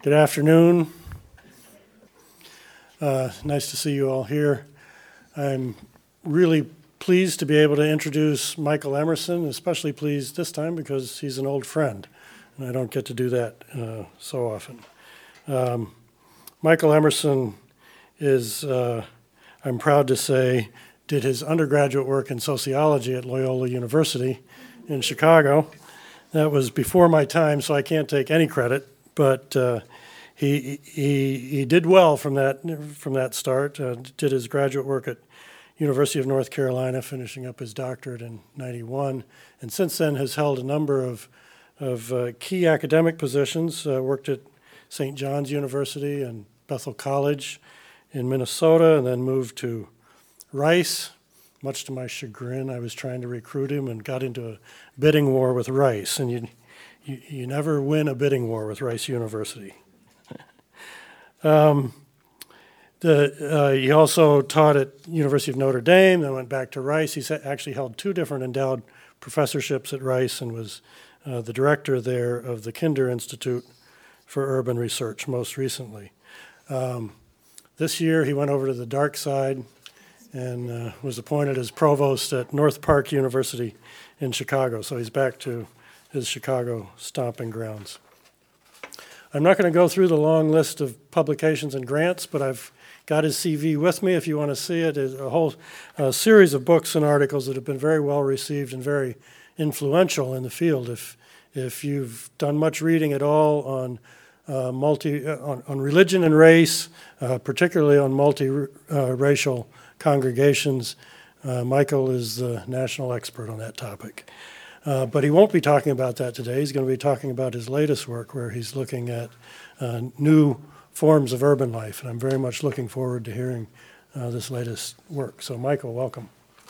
Good afternoon. Nice to see you all here. I'm really pleased to be able to introduce Michael Emerson, especially pleased this time because he's an old friend, and I don't get to do that so often. Michael Emerson is, I'm proud to say, did his undergraduate work in sociology at Loyola University in Chicago. That was before my time, so I can't take any credit, but he did well from that start. Did his graduate work at University of North Carolina, finishing up his doctorate in '91, and since then has held a number of key academic positions. Worked at St. John's University and Bethel College in Minnesota, and then moved to Rice. Much to my chagrin, I was trying to recruit him and got into a bidding war with Rice, and you never win a bidding war with Rice University. He also taught at University of Notre Dame, then went back to Rice. He's actually held two different endowed professorships at Rice and was the director there of the Kinder Institute for Urban Research most recently. This year he went over to the dark side and was appointed as provost at North Park University in Chicago. So he's back to his Chicago stomping grounds. I'm not going to go through the long list of publications and grants, but I've got his CV with me if you want to see it. It's a whole series of books and articles that have been very well received and very influential in the field. If you've done much reading at all on on religion and race, particularly on multiracial congregations, Michael is the national expert on that topic. But he won't be talking about that today. He's going to be talking about his latest work where he's looking at new forms of urban life. And I'm very much looking forward to hearing this latest work. So Michael, welcome.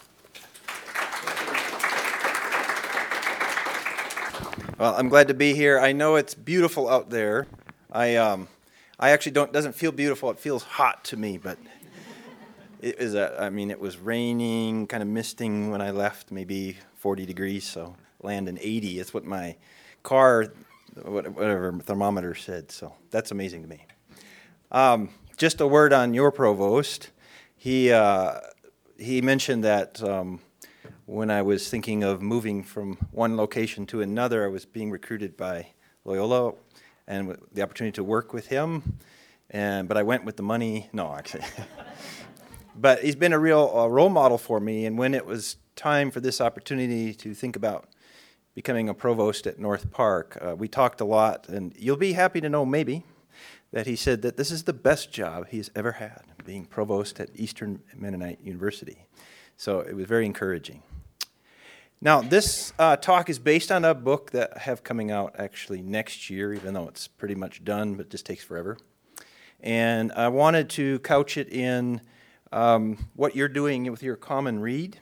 Well, I'm glad to be here. I know it's beautiful out there. I actually doesn't feel beautiful. It feels hot to me, but it was raining, kind of misting when I left, maybe 40 degrees, so landing 80. It's what my car, whatever thermometer said, so that's amazing to me. Just a word on your provost. He mentioned that when I was thinking of moving from one location to another, I was being recruited by Loyola and the opportunity to work with him, but I went with the money. No, actually. But he's been a real role model for me, and when it was time for this opportunity to think about becoming a provost at North Park, we talked a lot, and you'll be happy to know maybe that he said that this is the best job he's ever had, being provost at Eastern Mennonite University. So it was very encouraging. Now, this talk is based on a book that I have coming out actually next year, even though it's pretty much done, but it just takes forever. And I wanted to couch it in what you're doing with your common read.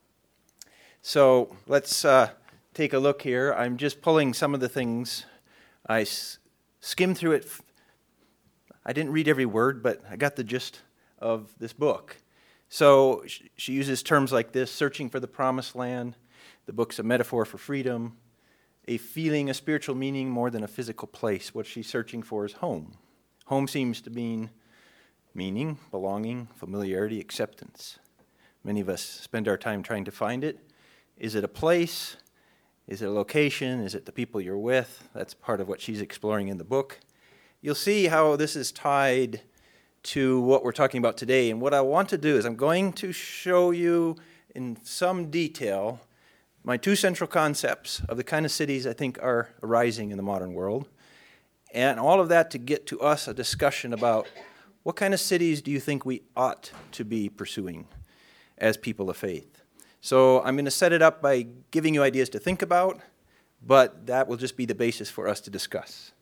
So let's take a look here. I'm just pulling some of the things. I skimmed through it. I didn't read every word, but I got the gist of this book. So she uses terms like this: searching for the promised land. The book's a metaphor for freedom, a feeling, a spiritual meaning more than a physical place. What she's searching for is home. Home seems to mean meaning, belonging, familiarity, acceptance. Many of us spend our time trying to find it. Is it a place? Is it a location? Is it the people you're with? That's part of what she's exploring in the book. You'll see how this is tied to what we're talking about today. And what I want to do is I'm going to show you in some detail my two central concepts of the kind of cities I think are arising in the modern world. And all of that to get to us a discussion about what kind of cities do you think we ought to be pursuing as people of faith? So I'm going to set it up by giving you ideas to think about, but that will just be the basis for us to discuss.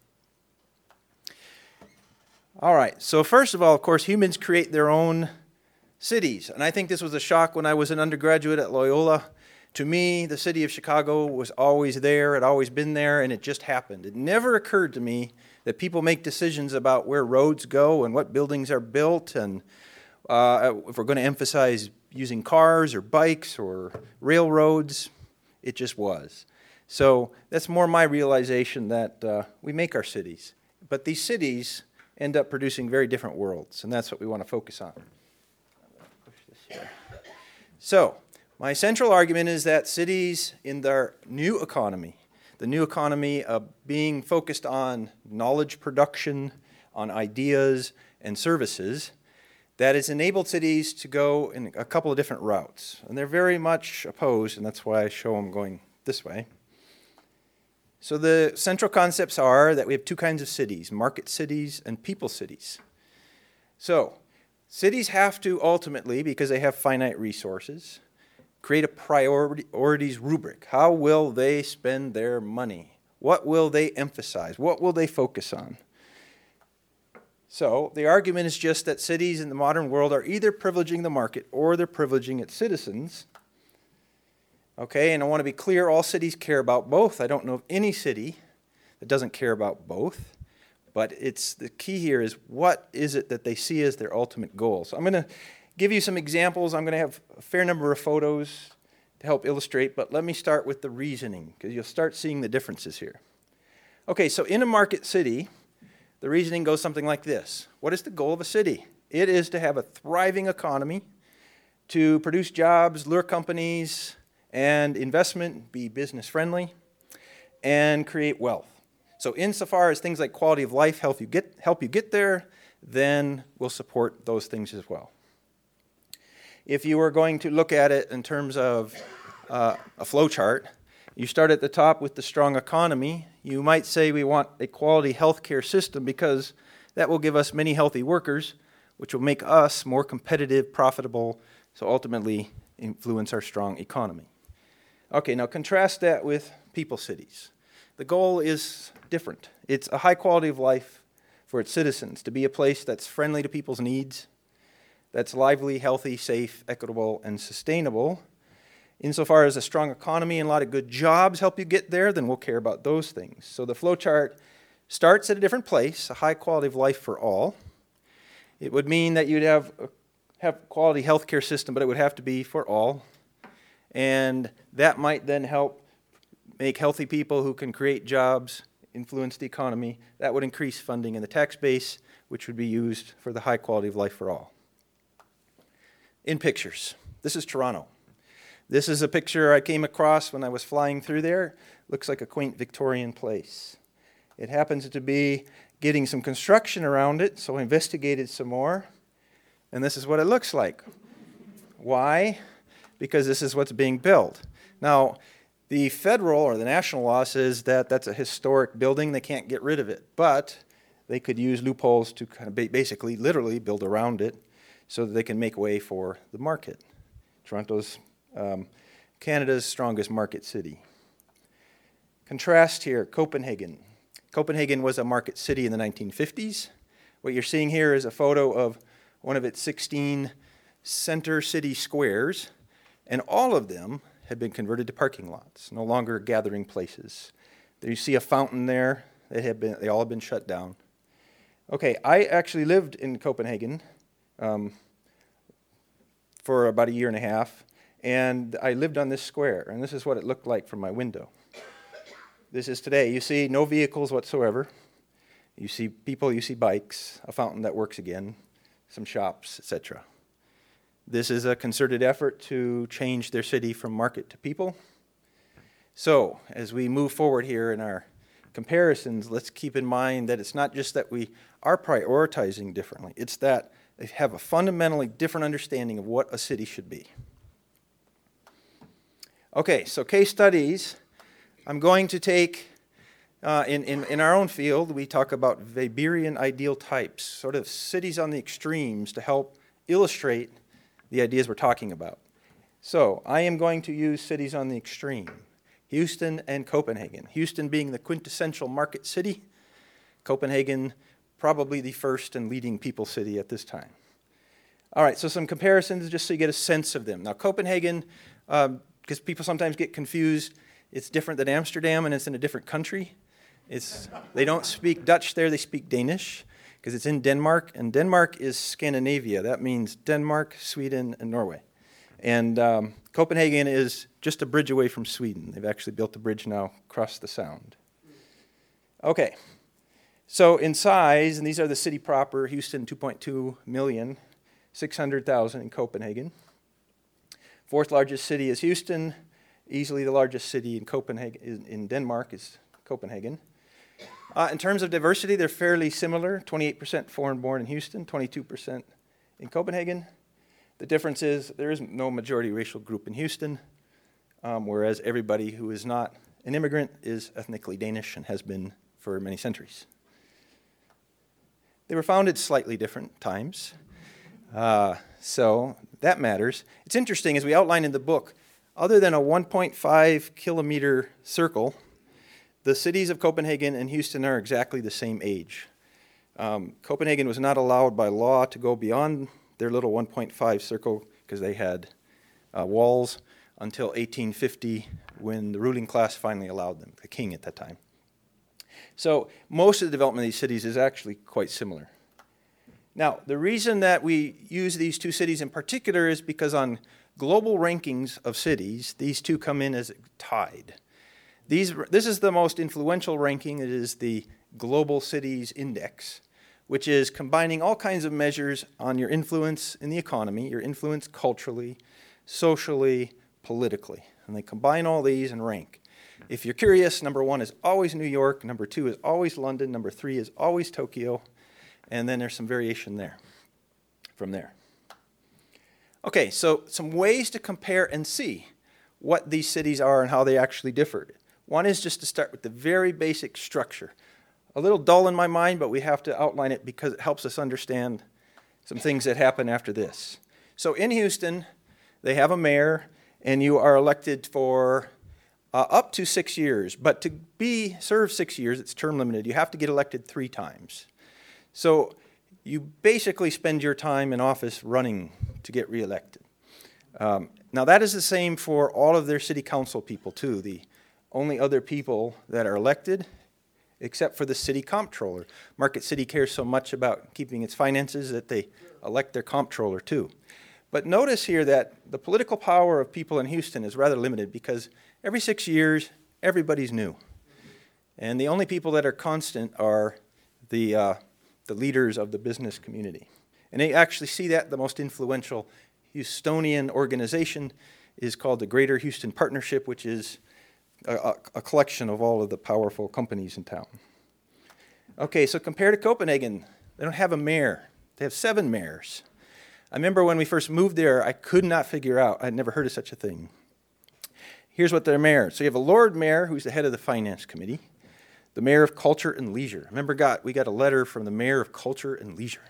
All right, so first of all, of course, humans create their own cities. And I think this was a shock when I was an undergraduate at Loyola. To me, the city of Chicago was always there, had always been there, and it just happened. It never occurred to me that people make decisions about where roads go and what buildings are built, and if we're going to emphasize using cars or bikes or railroads, it just was. So that's more my realization that we make our cities. But these cities end up producing very different worlds, and that's what we want to focus on. Push this here. So, my central argument is that cities in their new economy, the new economy of being focused on knowledge production, on ideas and services, that has enabled cities to go in a couple of different routes. And they're very much opposed, and that's why I show them going this way. So the central concepts are that we have two kinds of cities, market cities and people cities. So cities have to ultimately, because they have finite resources, create a priorities rubric. How will they spend their money? What will they emphasize? What will they focus on? So the argument is just that cities in the modern world are either privileging the market or they're privileging its citizens. Okay, and I want to be clear, all cities care about both. I don't know of any city that doesn't care about both. But it's the key here is what is it that they see as their ultimate goal. So I'm going to give you some examples. I'm going to have a fair number of photos to help illustrate, but let me start with the reasoning, because you'll start seeing the differences here. Okay, so in a market city, the reasoning goes something like this. What is the goal of a city? It is to have a thriving economy, to produce jobs, lure companies, and investment, be business friendly, and create wealth. So insofar as things like quality of life help you get there, then we'll support those things as well. If you were going to look at it in terms of a flow chart, you start at the top with the strong economy. You might say we want a quality healthcare system because that will give us many healthy workers, which will make us more competitive, profitable, so ultimately influence our strong economy. Okay, now contrast that with people cities. The goal is different. It's a high quality of life for its citizens, to be a place that's friendly to people's needs, that's lively, healthy, safe, equitable, and sustainable. Insofar as a strong economy and a lot of good jobs help you get there, then we'll care about those things. So the flow chart starts at a different place, a high quality of life for all. It would mean that you'd have a quality healthcare system, but it would have to be for all. And that might then help make healthy people who can create jobs, influence the economy. That would increase funding in the tax base, which would be used for the high quality of life for all. In pictures, this is Toronto. This is a picture I came across when I was flying through there. Looks like a quaint Victorian place. It happens to be getting some construction around it, so I investigated some more. And this is what it looks like. Why? Because this is what's being built. Now, the federal or the national law says that that's a historic building. They can't get rid of it. But they could use loopholes to kind of basically, literally build around it so that they can make way for the market. Toronto's Canada's strongest market city. Contrast here, Copenhagen. Copenhagen was a market city in the 1950s. What you're seeing here is a photo of one of its 16 center city squares, and all of them had been converted to parking lots, no longer gathering places. There you see a fountain there. They all have been shut down. Okay, I actually lived in Copenhagen for about a year and a half, and I lived on this square, and this is what it looked like from my window. This is today. You see no vehicles whatsoever. You see people, you see bikes, a fountain that works again, some shops, etc. This is a concerted effort to change their city from market to people. So, as we move forward here in our comparisons, let's keep in mind that it's not just that we are prioritizing differently, it's that they have a fundamentally different understanding of what a city should be. Okay, so case studies. I'm going to take, in our own field, we talk about Weberian ideal types, sort of cities on the extremes to help illustrate the ideas we're talking about. So I am going to use cities on the extreme, Houston and Copenhagen. Houston being the quintessential market city, Copenhagen probably the first and leading people city at this time. All right, so some comparisons just so you get a sense of them. Now Copenhagen, because people sometimes get confused, it's different than Amsterdam and it's in a different country. They don't speak Dutch there, they speak Danish because it's in Denmark, and Denmark is Scandinavia. That means Denmark, Sweden, and Norway. And Copenhagen is just a bridge away from Sweden. They've actually built a bridge now across the Sound. Okay, So in size, and these are the city proper, Houston 2.2 million, 600,000 in Copenhagen. Fourth largest city is Houston. Easily the largest city in Copenhagen, in Denmark, is Copenhagen. In terms of diversity, they're fairly similar. 28% foreign-born in Houston, 22% in Copenhagen. The difference is there is no majority racial group in Houston, whereas everybody who is not an immigrant is ethnically Danish and has been for many centuries. They were founded slightly different times, so that matters. It's interesting, as we outline in the book, other than a 1.5 kilometer circle, the cities of Copenhagen and Houston are exactly the same age. Copenhagen was not allowed by law to go beyond their little 1.5 circle because they had walls until 1850, when the ruling class finally allowed them, the king at that time. So most of the development of these cities is actually quite similar. Now, the reason that we use these two cities in particular is because on global rankings of cities, these two come in as tied. This is the most influential ranking. It is the Global Cities Index, which is combining all kinds of measures on your influence in the economy, your influence culturally, socially, politically. And they combine all these and rank. If you're curious, number 1 is always New York, number 2 is always London, number 3 is always Tokyo, and then there's some variation there, from there. Okay, so some ways to compare and see what these cities are and how they actually differed. One is just to start with the very basic structure. A little dull in my mind, but we have to outline it because it helps us understand some things that happen after this. So in Houston, they have a mayor, and you are elected for up to 6 years. But to serve 6 years, it's term limited. You have to get elected 3 times. So you basically spend your time in office running to get reelected. Now that is the same for all of their city council people too. The only other people that are elected, except for the city comptroller. Market City cares so much about keeping its finances that they elect their comptroller too. But notice here that the political power of people in Houston is rather limited because every 6 years, everybody's new. And the only people that are constant are the leaders of the business community. And they actually see that the most influential Houstonian organization is called the Greater Houston Partnership, which is a collection of all of the powerful companies in town. Okay, so compared to Copenhagen, they don't have a mayor. They have 7 mayors. I remember when we first moved there, I could not figure out, I'd never heard of such a thing. Here's what their mayor. So you have a Lord Mayor, who's the head of the Finance Committee, the Mayor of Culture and Leisure. Remember, we got a letter from the Mayor of Culture and Leisure.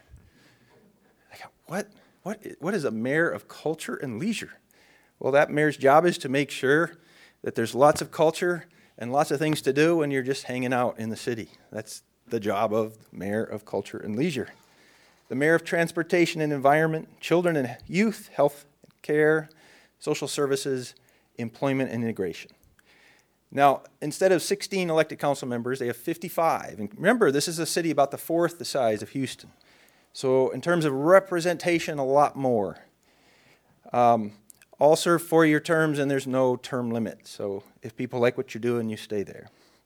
I got, what is a Mayor of Culture and Leisure? Well, that mayor's job is to make sure that there's lots of culture and lots of things to do when you're just hanging out in the city. That's the job of the Mayor of Culture and Leisure. The Mayor of Transportation and Environment, Children and Youth, Health and Care, Social Services, Employment and Integration. Now, instead of 16 elected council members, they have 55. And remember, this is a city about the 4th the size of Houston. So in terms of representation, a lot more. All serve 4-year terms, and there's no term limit. So if people like what you're doing, you stay there.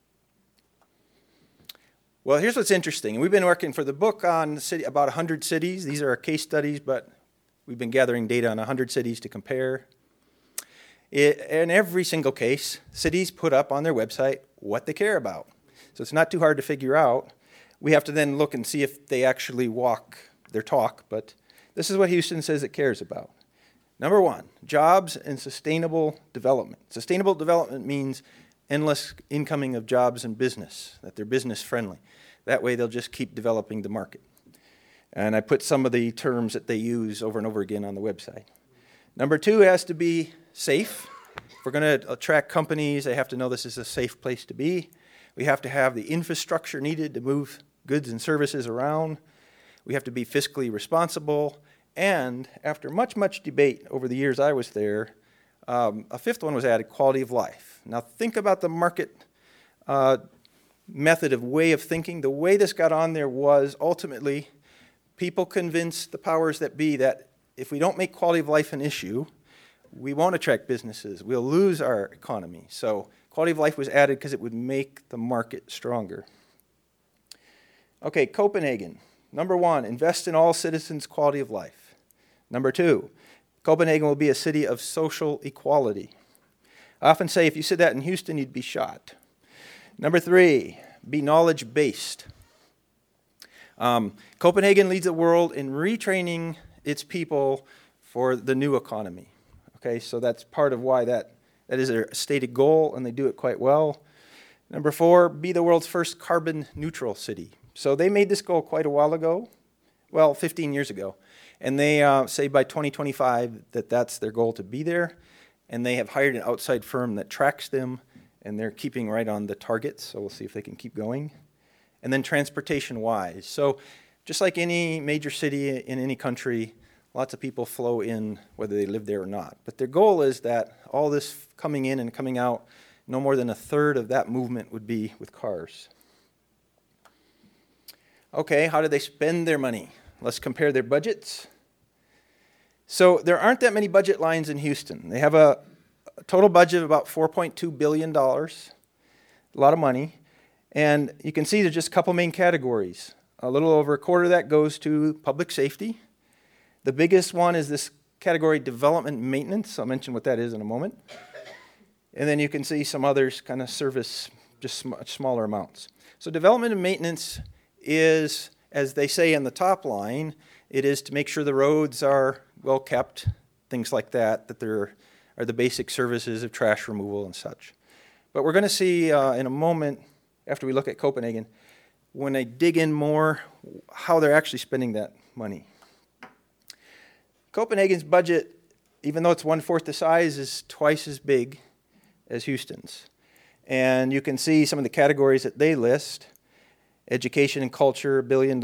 Well, here's what's interesting. We've been working for the book on about 100 cities. These are our case studies, but we've been gathering data on 100 cities to compare. In every single case, cities put up on their website what they care about. So it's not too hard to figure out. We have to then look and see if they actually walk their talk, but this is what Houston says it cares about. Number 1, jobs and sustainable development. Sustainable development means endless incoming of jobs and business, that they're business friendly. That way they'll just keep developing the market. And I put some of the terms that they use over and over again on the website. Number 2 has to be safe. If we're going to attract companies, they have to know this is a safe place to be. We have to have the infrastructure needed to move goods and services around. We have to be fiscally responsible. And after much, much debate over the years I was there, a 5th one was added, quality of life. Now think about the market method of way of thinking. The way this got on there was ultimately people convinced the powers that be that if we don't make quality of life an issue, we won't attract businesses. We'll lose our economy. So quality of life was added because it would make the market stronger. Okay, Copenhagen. Number 1, invest in all citizens' quality of life. Number 2, Copenhagen will be a city of social equality. I often say if you said that in Houston, you'd be shot. Number 3, be knowledge-based. Copenhagen leads the world in retraining its people for the new economy. Okay, so that's part of why that is their stated goal, and they do it quite well. Number 4, be the world's first carbon neutral city. So they made this goal quite a while ago, well, 15 years ago. And they say by 2025 that that's their goal to be there. And they have hired an outside firm that tracks them, and they're keeping right on the targets. So we'll see if they can keep going. And then transportation-wise. So just like any major city in any country, lots of people flow in whether they live there or not. But their goal is that all this coming in and coming out, no more than a third of that movement would be with cars. Okay, how do they spend their money? Let's compare their budgets. So there aren't that many budget lines in Houston. They have a total budget of about $4.2 billion, a lot of money. And you can see there's just a couple main categories. A little over a quarter of that goes to public safety. The biggest one is this category, development and maintenance. I'll mention what that is in a moment. And then you can see some others kind of service, just much smaller amounts. So development and maintenance is, as they say in the top line, it is to make sure the roads are well kept, things like that, that there are the basic services of trash removal and such. But we're going to see in a moment, after we look at Copenhagen, when I dig in more, how they're actually spending that money. Copenhagen's budget, even though it's 1/4 the size, is twice as big as Houston's. And you can see some of the categories that they list. Education and culture, $1 billion.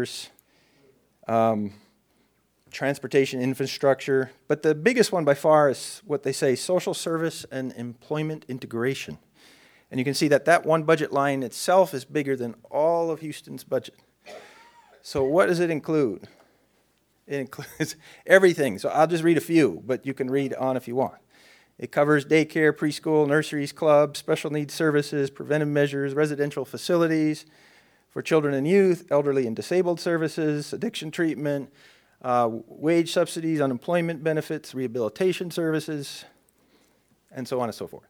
Transportation infrastructure. But the biggest one by far is what they say, social service and employment integration. And you can see that that one budget line itself is bigger than all of Houston's budget. So what does it include? It includes everything. So I'll just read a few, but you can read on if you want. It covers daycare, preschool, nurseries, clubs, special needs services, preventive measures, residential facilities for children and youth, elderly and disabled services, addiction treatment, wage subsidies, unemployment benefits, rehabilitation services, and so on and so forth.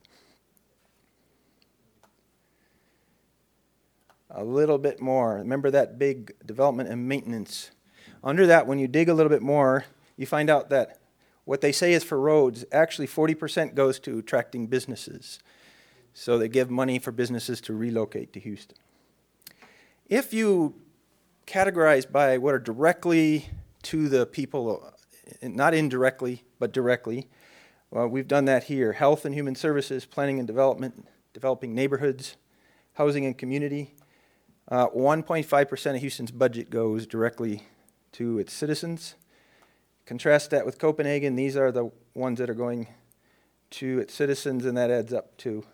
A little bit more. Remember that big development and maintenance. Under that, when you dig a little bit more, you find out that what they say is for roads, actually 40% goes to attracting businesses. So they give money for businesses to relocate to Houston. If you categorize by what are directly to the people, not indirectly, but directly, well, we've done that here. Health and human services, planning and development, developing neighborhoods, housing and community. 1.5% of Houston's budget goes directly to its citizens. Contrast that with Copenhagen. These are the ones that are going to its citizens, and that adds up to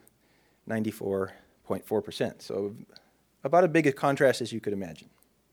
94.4%. So about as big a contrast as you could imagine.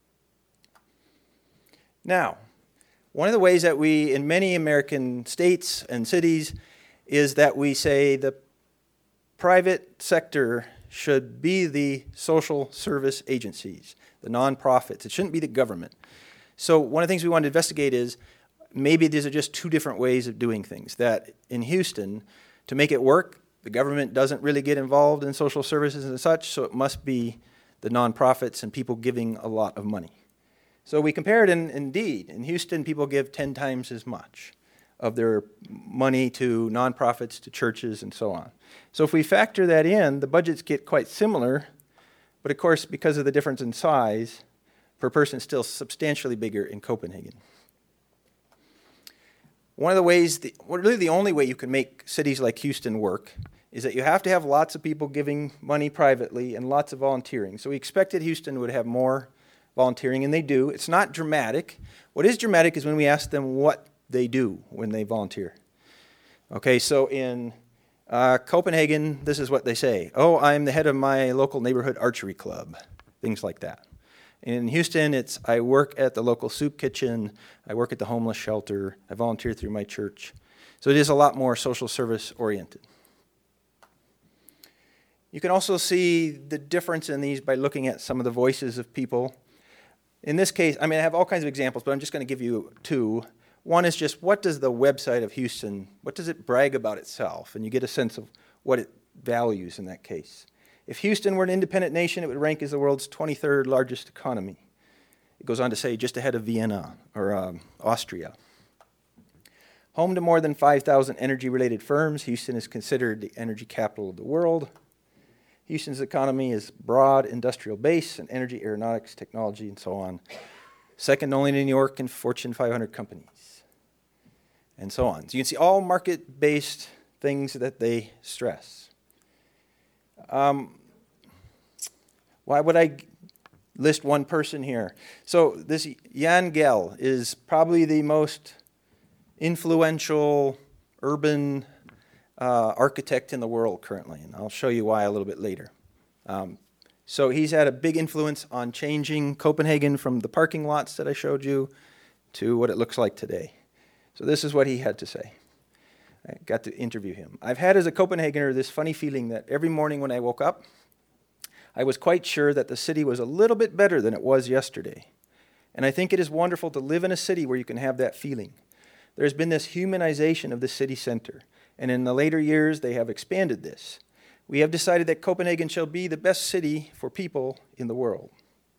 Now, one of the ways that we, in many American states and cities, is that we say the private sector should be the social service agencies, the nonprofits. It shouldn't be the government. So one of the things we want to investigate is maybe these are just two different ways of doing things. That in Houston, to make it work, the government doesn't really get involved in social services and such, so it must be the nonprofits and people giving a lot of money. So we compared, and indeed, in Houston, people give 10 times as much of their money to nonprofits, to churches, and so on. So if we factor that in, the budgets get quite similar, but of course, because of the difference in size, per person, still substantially bigger in Copenhagen. One of the ways, really the only way you can make cities like Houston work is that you have to have lots of people giving money privately and lots of volunteering. So we expected Houston would have more volunteering, and they do. It's not dramatic. What is dramatic is when we ask them what they do when they volunteer. Okay, so in Copenhagen, this is what they say. Oh, I'm the head of my local neighborhood archery club, things like that. In Houston, it's I work at the local soup kitchen, I work at the homeless shelter, I volunteer through my church. So it is a lot more social service oriented. You can also see the difference in these by looking at some of the voices of people. in this case, I mean, I have all kinds of examples, but I'm just going to give you two. One is just, what does the website of Houston, what does it brag about itself? And you get a sense of what it values in that case. If Houston were an independent nation, it would rank as the world's 23rd largest economy. It goes on to say just ahead of Vienna or Austria. Home to more than 5,000 energy-related firms, Houston is considered the energy capital of the world. Houston's economy is broad industrial base and energy, aeronautics, technology, and so on. Second only to New York and Fortune 500 companies, and so on. So you can see all market-based things that they stress. Why would I list one person here? So this Jan Gehl is probably the most influential urban architect in the world currently, and I'll show you why a little bit later. So he's had a big influence on changing Copenhagen from the parking lots that I showed you to what it looks like today. So this is what he had to say. I got to interview him. I've had as a Copenhagener this funny feeling that every morning when I woke up, I was quite sure that the city was a little bit better than it was yesterday. And I think it is wonderful to live in a city where you can have that feeling. There's been this humanization of the city center, and in the later years they have expanded this. We have decided that Copenhagen shall be the best city for people in the world.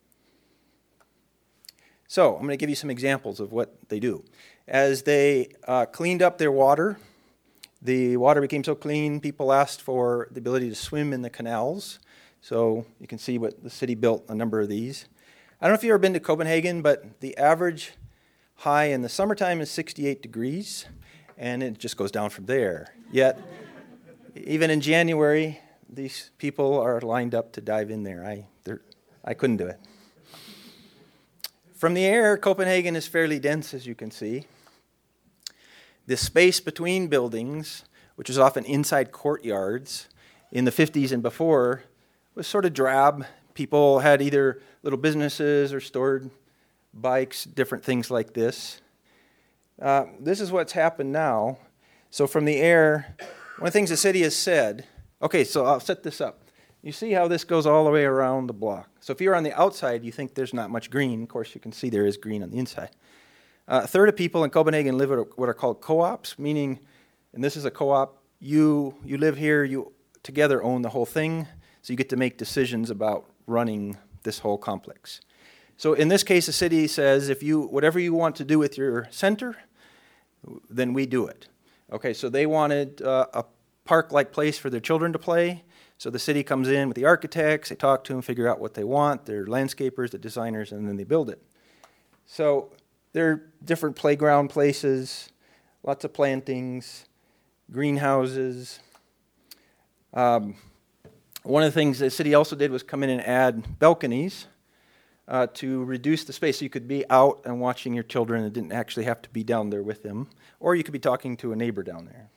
So I'm going to give you some examples of what they do. As they cleaned up their water, the water became so clean, people asked for the ability to swim in the canals. So you can see what the city built a number of these. I don't know if you've ever been to Copenhagen, but the average high in the summertime is 68 degrees, and it just goes down from there. Yet, even in January, these people are lined up to dive in there. I couldn't do it. From the air, Copenhagen is fairly dense, as you can see. The space between buildings, which is often inside courtyards, in the 50s and before, was sort of drab. People had either little businesses or stored bikes, different things like this. This is what's happened now. So from the air, one of the things the city has said, okay, so I'll set this up. You see how this goes all the way around the block. So if you're on the outside, you think there's not much green. Of course, you can see there is green on the inside. A third of people in Copenhagen live at what are called co-ops, meaning, and this is a co-op, you live here, you together own the whole thing, so you get to make decisions about running this whole complex. So in this case, the city says, whatever you want to do with your center, then we do it. Okay, so they wanted a park-like place for their children to play. So the city comes in with the architects, they talk to them, figure out what they want, they're landscapers, the designers, and then they build it. So there are different playground places, lots of plantings, greenhouses. One of the things the city also did was come in and add balconies to reduce the space. So you could be out and watching your children and didn't actually have to be down there with them. Or you could be talking to a neighbor down there.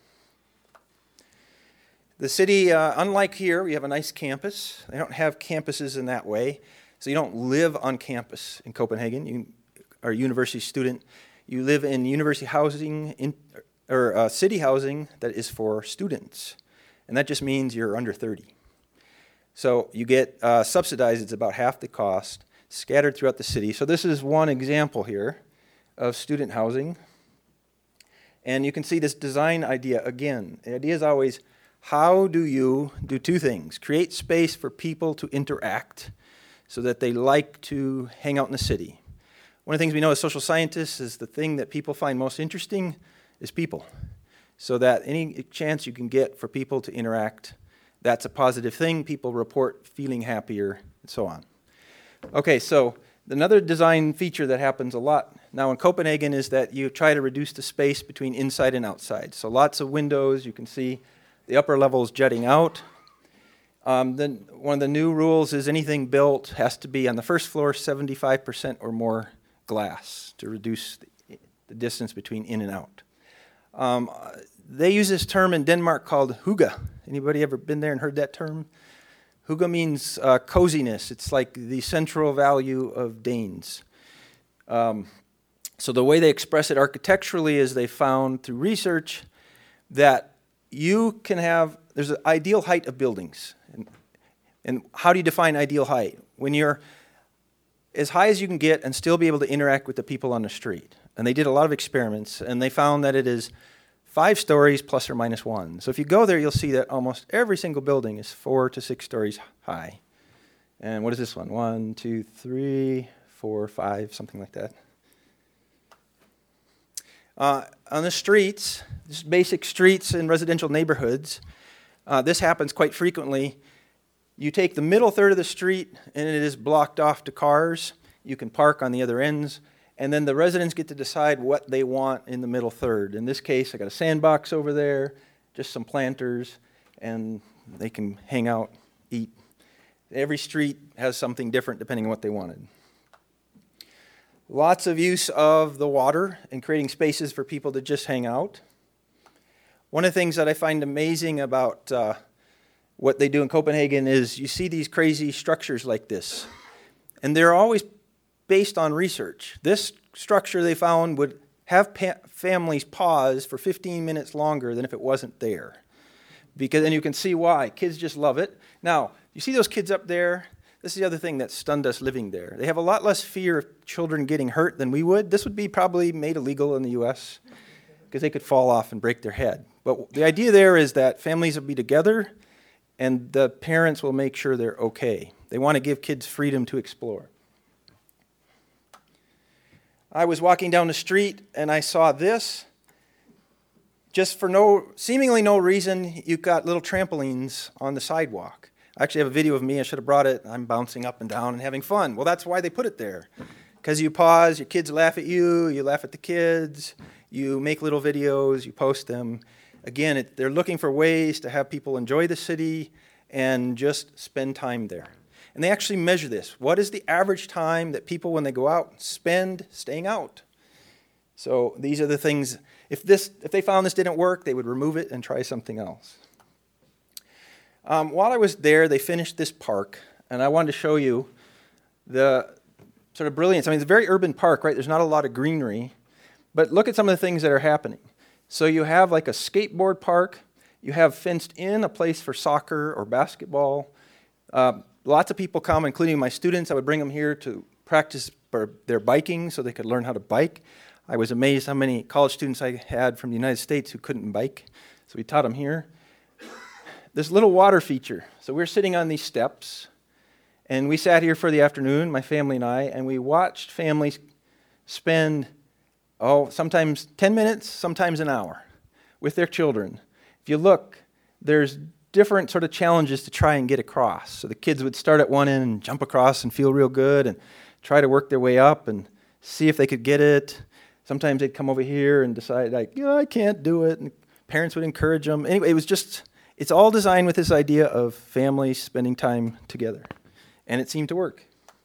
The city, unlike here, we have a nice campus. They don't have campuses in that way. So you don't live on campus in Copenhagen. You are a university student. You live in university housing, or city housing that is for students. And that just means you're under 30. So you get subsidized, it's about half the cost, scattered throughout the city. So this is one example here of student housing. And you can see this design idea again. The idea is always, how do you do two things? Create space for people to interact so that they like to hang out in the city. One of the things we know as social scientists is the thing that people find most interesting is people. So that any chance you can get for people to interact, that's a positive thing. People report feeling happier and so on. Okay, so another design feature that happens a lot now in Copenhagen is that you try to reduce the space between inside and outside. So lots of windows, you can see the upper level is jutting out. Then one of the new rules is anything built has to be on the first floor 75% or more glass to reduce the distance between in and out. They use this term in Denmark called hygge. Anybody ever been there and heard that term? Hygge means coziness. It's like the central value of Danes. So the way they express it architecturally is they found through research that there's an ideal height of buildings. And how do you define ideal height? When you're as high as you can get and still be able to interact with the people on the street. And they did a lot of experiments, and they found that it is 5 stories plus or minus 1. So if you go there, you'll see that almost every single building is 4 to 6 stories high. And what is this one? 1, 2, 3, 4, 5, something like that. On the streets, just basic streets in residential neighborhoods, this happens quite frequently. You take the middle third of the street and it is blocked off to cars. You can park on the other ends. And then the residents get to decide what they want in the middle third. In this case, I got a sandbox over there, just some planters, and they can hang out, eat. Every street has something different depending on what they wanted. Lots of use of the water and creating spaces for people to just hang out. One of the things that I find amazing about what they do in Copenhagen is you see these crazy structures like this. And they're always based on research. This structure they found would have families pause for 15 minutes longer than if it wasn't there. And you can see why. Kids just love it. Now, you see those kids up there? This is the other thing that stunned us living there. They have a lot less fear of children getting hurt than we would. This would be probably made illegal in the U.S. because they could fall off and break their head. But the idea there is that families will be together and the parents will make sure they're okay. They want to give kids freedom to explore. I was walking down the street and I saw this. Just for seemingly no reason, you've got little trampolines on the sidewalk. I actually have a video of me. I should have brought it. I'm bouncing up and down and having fun. Well, that's why they put it there. Because you pause, your kids laugh at you, you laugh at the kids, you make little videos, you post them. Again, they're looking for ways to have people enjoy the city and just spend time there. And they actually measure this. What is the average time that people, when they go out, spend staying out? So these are the things. If they found this didn't work, they would remove it and try something else. While I was there, they finished this park, and I wanted to show you the sort of brilliance. I mean, it's a very urban park, right? There's not a lot of greenery, but look at some of the things that are happening. So you have like a skateboard park. You have fenced in a place for soccer or basketball. Lots of people come, including my students. I would bring them here to practice their biking so they could learn how to bike. I was amazed how many college students I had from the United States who couldn't bike, so we taught them here. This little water feature. So we're sitting on these steps, and we sat here for the afternoon, my family and I, and we watched families spend, sometimes 10 minutes, sometimes an hour with their children. If you look, there's different sort of challenges to try and get across. So the kids would start at one end and jump across and feel real good and try to work their way up and see if they could get it. Sometimes they'd come over here and decide, I can't do it. And parents would encourage them. Anyway, it's all designed with this idea of families spending time together. And it seemed to work.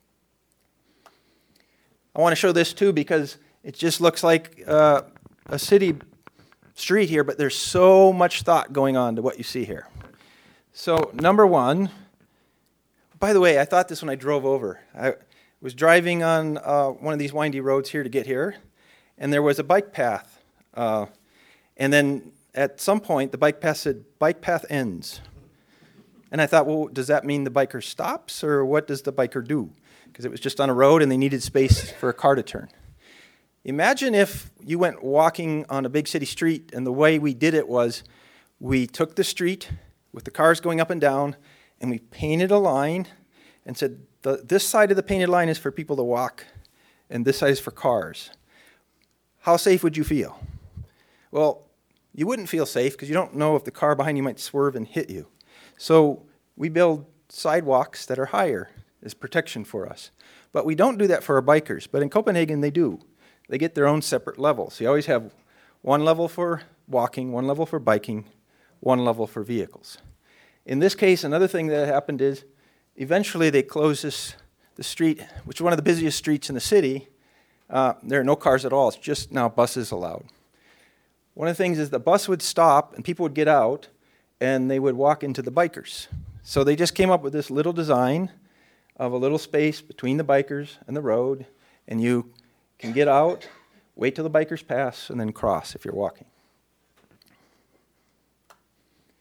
I want to show this too because it just looks like a city street here, but there's so much thought going on to what you see here. So number one, by the way, I thought this when I drove over. I was driving on one of these windy roads here to get here, and there was a bike path. And then at some point, the bike path said, bike path ends. And I thought, well, does that mean the biker stops, or what does the biker do? Because it was just on a road, and they needed space for a car to turn. Imagine if you went walking on a big city street, and the way we did it was we took the street with the cars going up and down, and we painted a line and said, this side of the painted line is for people to walk, and this side is for cars. How safe would you feel? Well, you wouldn't feel safe because you don't know if the car behind you might swerve and hit you. So we build sidewalks that are higher as protection for us. But we don't do that for our bikers. But in Copenhagen, they do. They get their own separate levels. So you always have one level for walking, one level for biking, one level for vehicles. In this case, another thing that happened is eventually they closed the street, which is one of the busiest streets in the city. There are no cars at all. It's just now buses allowed. One of the things is the bus would stop and people would get out and they would walk into the bikers. So they just came up with this little design of a little space between the bikers and the road, and you can get out, wait till the bikers pass, and then cross if you're walking.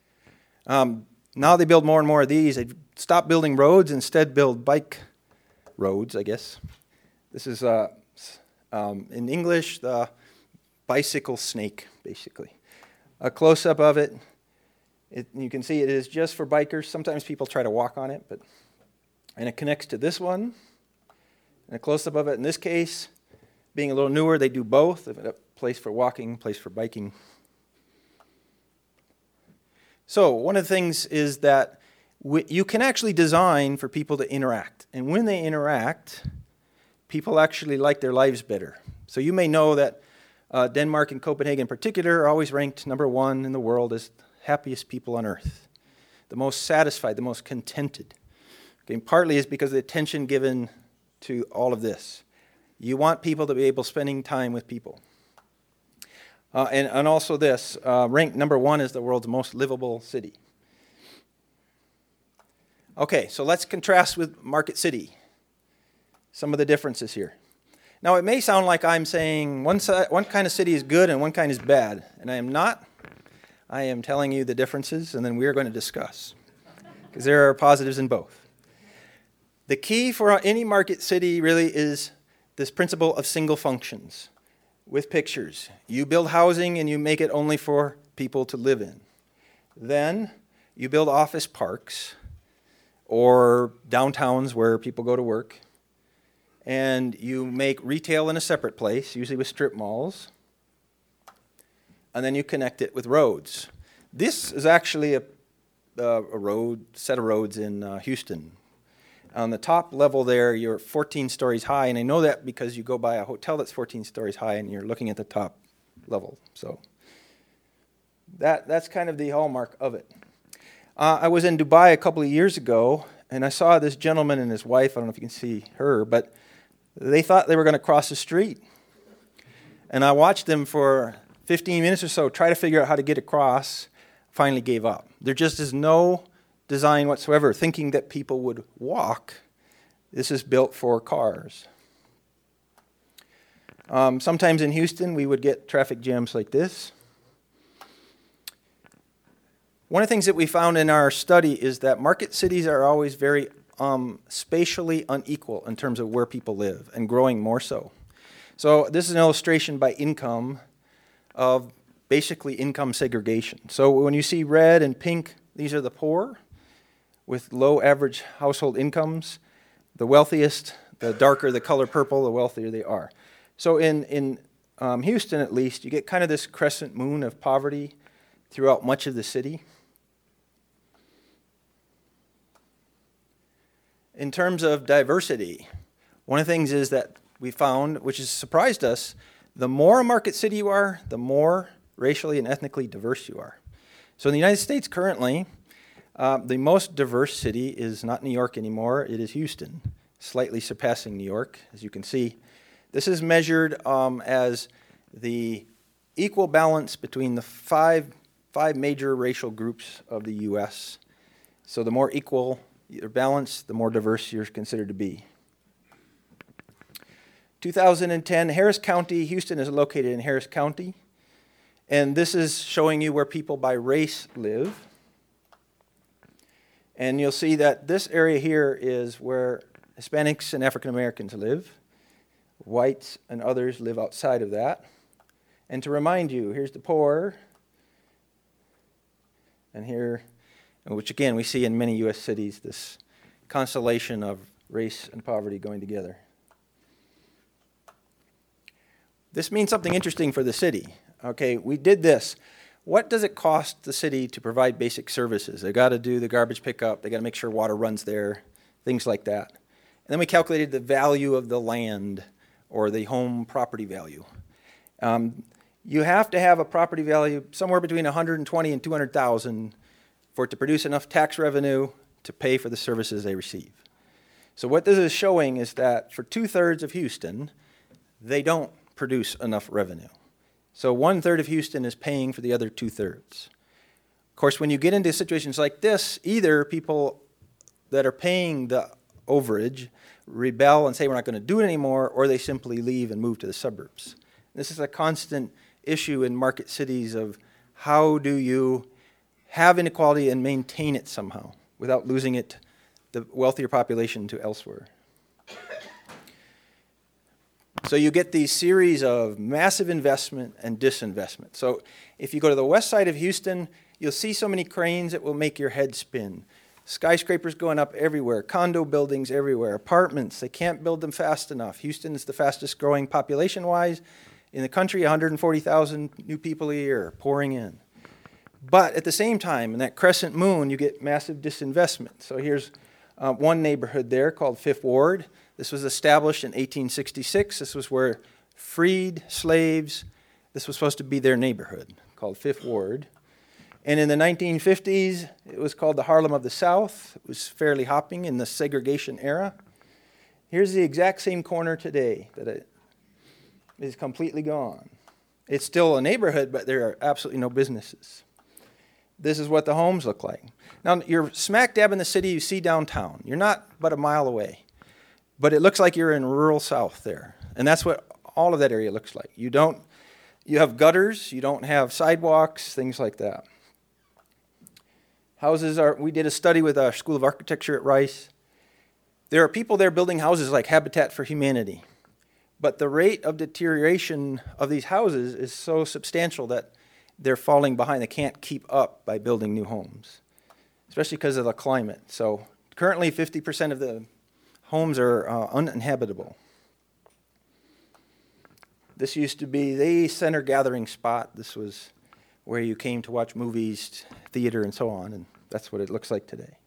Now they build more and more of these. They stop building roads, instead build bike roads, I guess. This is, in English, the bicycle snake, basically. A close-up of it. You can see it is just for bikers. Sometimes people try to walk on it, and it connects to this one. And a close-up of it, in this case, being a little newer, they do both. A place for walking, place for biking. So one of the things is that you can actually design for people to interact. And when they interact, people actually like their lives better. So you may know that Denmark and Copenhagen in particular are always ranked number one in the world as happiest people on earth, the most satisfied, the most contented. Okay, partly is because of the attention given to all of this. You want people to be able spending time with people. And also this, ranked number one as the world's most livable city. Okay, so let's contrast with Market City. Some of the differences here. Now it may sound like I'm saying one kind of city is good and one kind is bad, and I am not. I am telling you the differences, and then we are going to discuss, because there are positives in both. The key for any market city really is this principle of single functions with pictures. You build housing and you make it only for people to live in. Then you build office parks or downtowns where people go to work, and you make retail in a separate place, usually with strip malls, and then you connect it with roads. This is actually a set of roads in Houston. On the top level there, you're 14 stories high, and I know that because you go by a hotel that's 14 stories high, and you're looking at the top level. So that's kind of the hallmark of it. I was in Dubai a couple of years ago, and I saw this gentleman and his wife. I don't know if you can see her, but they thought they were going to cross the street. And I watched them for 15 minutes or so try to figure out how to get across, finally gave up. There just is no design whatsoever, thinking that people would walk. This is built for cars. Sometimes in Houston, we would get traffic jams like this. One of the things that we found in our study is that market cities are always very spatially unequal in terms of where people live, and growing more so. So this is an illustration by income of basically income segregation. So when you see red and pink, these are the poor with low average household incomes. The wealthiest, the darker the color purple, the wealthier they are. So in Houston, at least, you get kind of this crescent moon of poverty throughout much of the city. In terms of diversity, one of the things is that we found, which has surprised us, the more a market city you are, the more racially and ethnically diverse you are. So in the United States currently, the most diverse city is not New York anymore, it is Houston, slightly surpassing New York, as you can see. This is measured as the equal balance between the five major racial groups of the U.S. So the more equal your balance, the more diverse you're considered to be. 2010, Harris County, Houston is located in Harris County. And this is showing you where people by race live. And you'll see that this area here is where Hispanics and African Americans live. Whites and others live outside of that. And to remind you, here's the poor. And here, which again we see in many U.S. cities, this constellation of race and poverty going together. This means something interesting for the city. Okay, we did this. What does it cost the city to provide basic services? They got to do the garbage pickup. They got to make sure water runs there, things like that. And then we calculated the value of the land or the home property value. You have to have a property value somewhere between $120,000 and $200,000 for it to produce enough tax revenue to pay for the services they receive. So what this is showing is that for 2/3 of Houston, they don't produce enough revenue. So 1/3 of Houston is paying for the other 2/3. Of course, when you get into situations like this, either people that are paying the overage rebel and say we're not going to do it anymore, or they simply leave and move to the suburbs. This is a constant issue in market cities of how do you have inequality and maintain it somehow without losing it, the wealthier population, to elsewhere. So you get these series of massive investment and disinvestment. So if you go to the west side of Houston, you'll see so many cranes it will make your head spin. Skyscrapers going up everywhere, condo buildings everywhere, apartments, they can't build them fast enough. Houston is the fastest growing population-wise in the country, 140,000 new people a year pouring in. But at the same time, in that crescent moon, you get massive disinvestment. So here's one neighborhood there called Fifth Ward. This was established in 1866. This was where freed slaves, this was supposed to be their neighborhood, called Fifth Ward. And in the 1950s, it was called the Harlem of the South. It was fairly hopping in the segregation era. Here's the exact same corner today that it is completely gone. It's still a neighborhood, but there are absolutely no businesses. This is what the homes look like. Now, you're smack dab in the city, you see downtown. You're not but a mile away. But it looks like you're in rural South there. And that's what all of that area looks like. You have gutters, you don't have sidewalks, things like that. We did a study with our School of Architecture at Rice. There are people there building houses like Habitat for Humanity. But the rate of deterioration of these houses is so substantial that they're falling behind. They can't keep up by building new homes, especially because of the climate. So currently 50% of the homes are uninhabitable. This used to be the center gathering spot. This was where you came to watch movies, theater, and so on, and that's what it looks like today.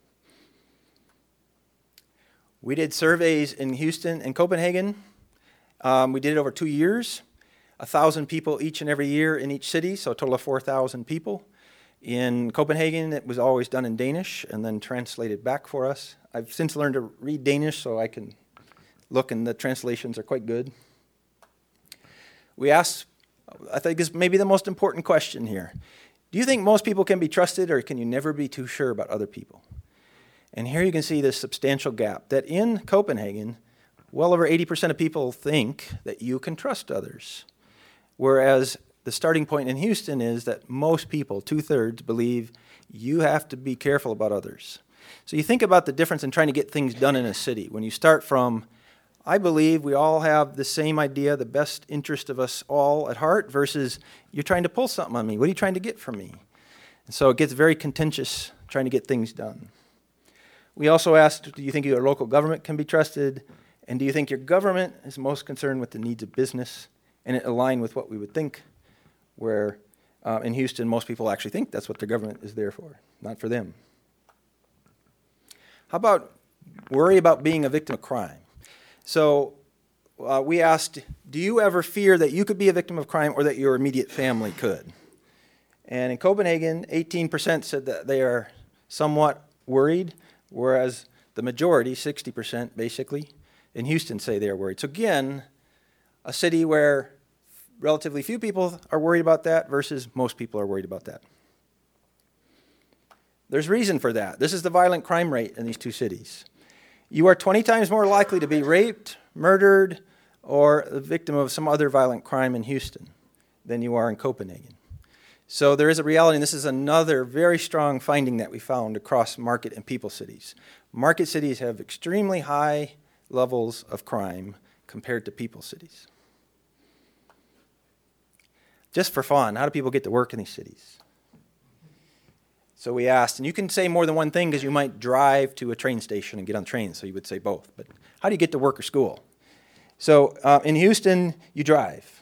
We did surveys in Houston and Copenhagen. We did it over 2 years, 1,000 people each and every year in each city, so a total of 4,000 people. In Copenhagen, it was always done in Danish and then translated back for us. I've since learned to read Danish, so I can look, and the translations are quite good. We asked, I think is maybe the most important question here. Do you think most people can be trusted, or can you never be too sure about other people? And here you can see this substantial gap, that in Copenhagen, well over 80% of people think that you can trust others. Whereas the starting point in Houston is that most people, 2/3, believe you have to be careful about others. So you think about the difference in trying to get things done in a city. When you start from, I believe we all have the same idea, the best interest of us all at heart, versus you're trying to pull something on me. What are you trying to get from me? And so it gets very contentious trying to get things done. We also asked, do you think your local government can be trusted? And do you think your government is most concerned with the needs of business and it align with what we would think, where in Houston, most people actually think that's what the government is there for, not for them. How about worry about being a victim of crime? So we asked, do you ever fear that you could be a victim of crime or that your immediate family could? And in Copenhagen, 18% said that they are somewhat worried, whereas the majority, 60% basically, in Houston say they are worried. So again, a city where relatively few people are worried about that versus most people are worried about that. There's reason for that. This is the violent crime rate in these two cities. You are 20 times more likely to be raped, murdered, or the victim of some other violent crime in Houston than you are in Copenhagen. So there is a reality, and this is another very strong finding that we found across market and people cities. Market cities have extremely high levels of crime compared to people cities. Just for fun, how do people get to work in these cities? So we asked, and you can say more than one thing because you might drive to a train station and get on the train, so you would say both. But how do you get to work or school? So in Houston, you drive.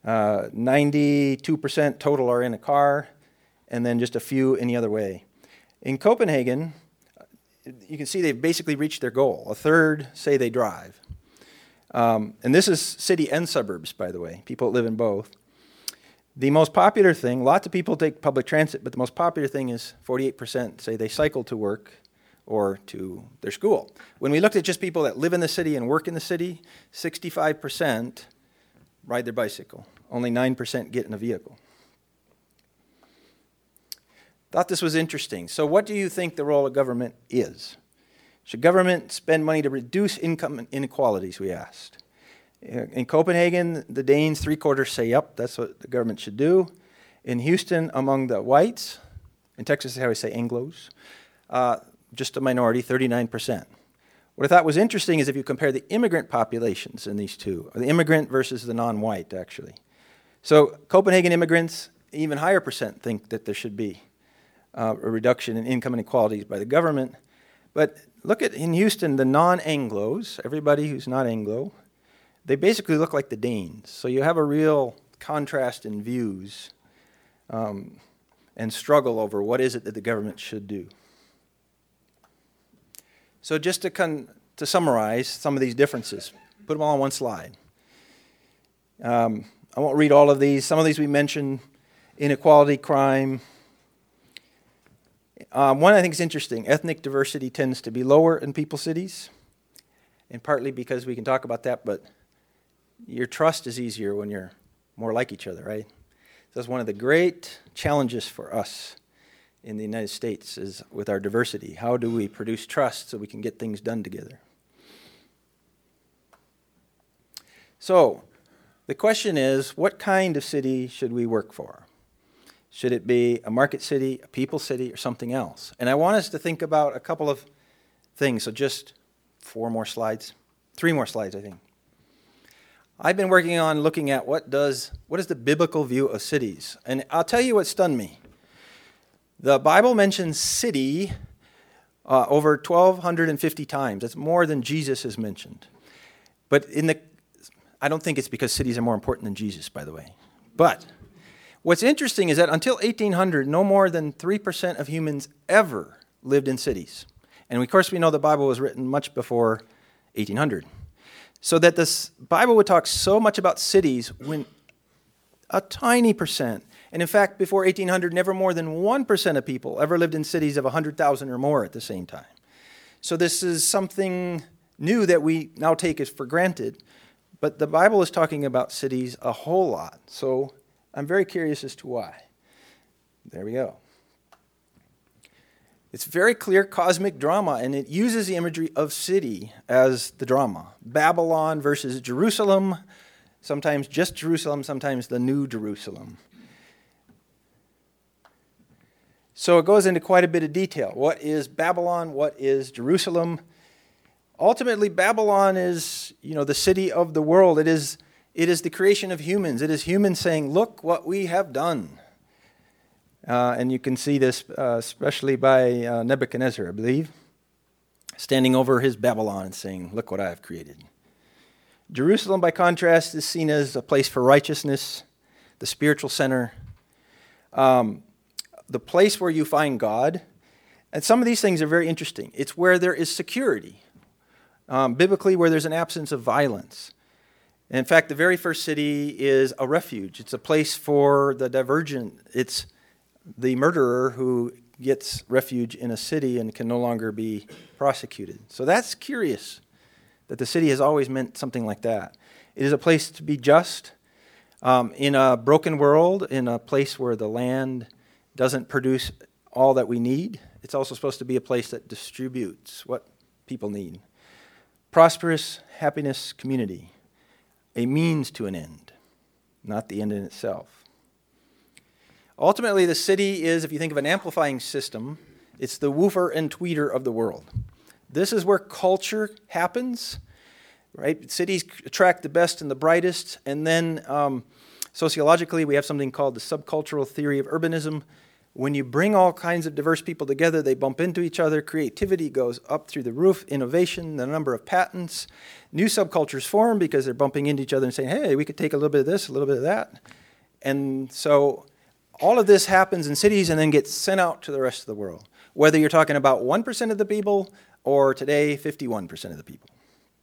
92% total are in a car, and then just a few any other way. In Copenhagen, you can see they've basically reached their goal. 1/3 say they drive. And this is city and suburbs, by the way. People live in both. The most popular thing, lots of people take public transit, but the most popular thing is 48% say they cycle to work or to their school. When we looked at just people that live in the city and work in the city, 65% ride their bicycle. Only 9% get in a vehicle. Thought this was interesting. So what do you think the role of government is? Should government spend money to reduce income inequalities, we asked. In Copenhagen, the Danes, 3/4 say, yep, that's what the government should do. In Houston, among the whites, in Texas, how we say Anglos, just a minority, 39%. What I thought was interesting is if you compare the immigrant populations in these two, or the immigrant versus the non-white, actually. So Copenhagen immigrants, even higher percent, think that there should be a reduction in income inequalities by the government. But look at, in Houston, the non-Anglos, everybody who's not Anglo, they basically look like the Danes. So you have a real contrast in views and struggle over what is it that the government should do. So just to summarize some of these differences, put them all on one slide. I won't read all of these. Some of these we mentioned: inequality, crime. One I think is interesting: ethnic diversity tends to be lower in people cities, and partly because we can talk about that, but your trust is easier when you're more like each other, right? So that's one of the great challenges for us in the United States, is with our diversity. How do we produce trust so we can get things done together? So the question is, what kind of city should we work for? Should it be a market city, a people city, or something else? And I want us to think about a couple of things. So just 4 more slides. 3 more slides, I think. I've been working on looking at what is the biblical view of cities. And I'll tell you what stunned me. The Bible mentions city over 1,250 times. That's more than Jesus has mentioned. But I don't think it's because cities are more important than Jesus, by the way. But what's interesting is that until 1800, no more than 3% of humans ever lived in cities. And of course, we know the Bible was written much before 1800. So that this Bible would talk so much about cities when a tiny percent, and in fact, before 1800, never more than 1% of people ever lived in cities of 100,000 or more at the same time. So this is something new that we now take as for granted, but the Bible is talking about cities a whole lot. So I'm very curious as to why. There we go. It's very clear cosmic drama, and it uses the imagery of city as the drama. Babylon versus Jerusalem, sometimes just Jerusalem, sometimes the New Jerusalem. So it goes into quite a bit of detail. What is Babylon? What is Jerusalem? Ultimately, Babylon is, the city of the world. It is the creation of humans. It is humans saying, "Look what we have done." And you can see this especially by Nebuchadnezzar, I believe, standing over his Babylon and saying, "Look what I have created." Jerusalem, by contrast, is seen as a place for righteousness, the spiritual center, the place where you find God. And some of these things are very interesting. It's where there is security, biblically where there's an absence of violence. And in fact, the very first city is a refuge. It's a place for the divergent. It's the murderer who gets refuge in a city and can no longer be prosecuted. So that's curious, that the city has always meant something like that. It is a place to be just in a broken world, in a place where the land doesn't produce all that we need. It's also supposed to be a place that distributes what people need. Prosperous, happiness, community, a means to an end, not the end in itself. Ultimately, the city is, if you think of an amplifying system, it's the woofer and tweeter of the world. This is where culture happens, right? Cities attract the best and the brightest, and then sociologically, we have something called the subcultural theory of urbanism. When you bring all kinds of diverse people together, they bump into each other, creativity goes up through the roof, innovation, the number of patents, new subcultures form because they're bumping into each other and saying, "Hey, we could take a little bit of this, a little bit of that." And so all of this happens in cities and then gets sent out to the rest of the world, whether you're talking about 1% of the people or today 51% of the people.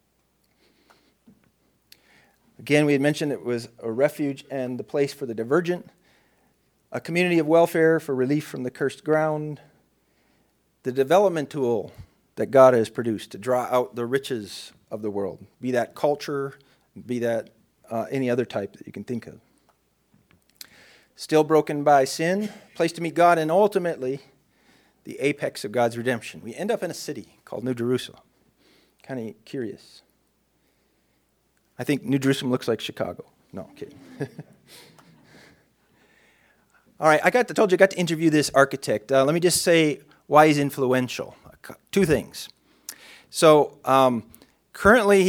Again, we had mentioned it was a refuge and the place for the divergent, a community of welfare for relief from the cursed ground, the development tool that God has produced to draw out the riches of the world, be that culture, be that any other type that you can think of. Still broken by sin, place to meet God, and ultimately the apex of God's redemption. We end up in a city called New Jerusalem. Kind of curious. I think New Jerusalem looks like Chicago. No, I'm kidding. All right, I got to interview this architect. Let me just say why he's influential. 2 things. So currently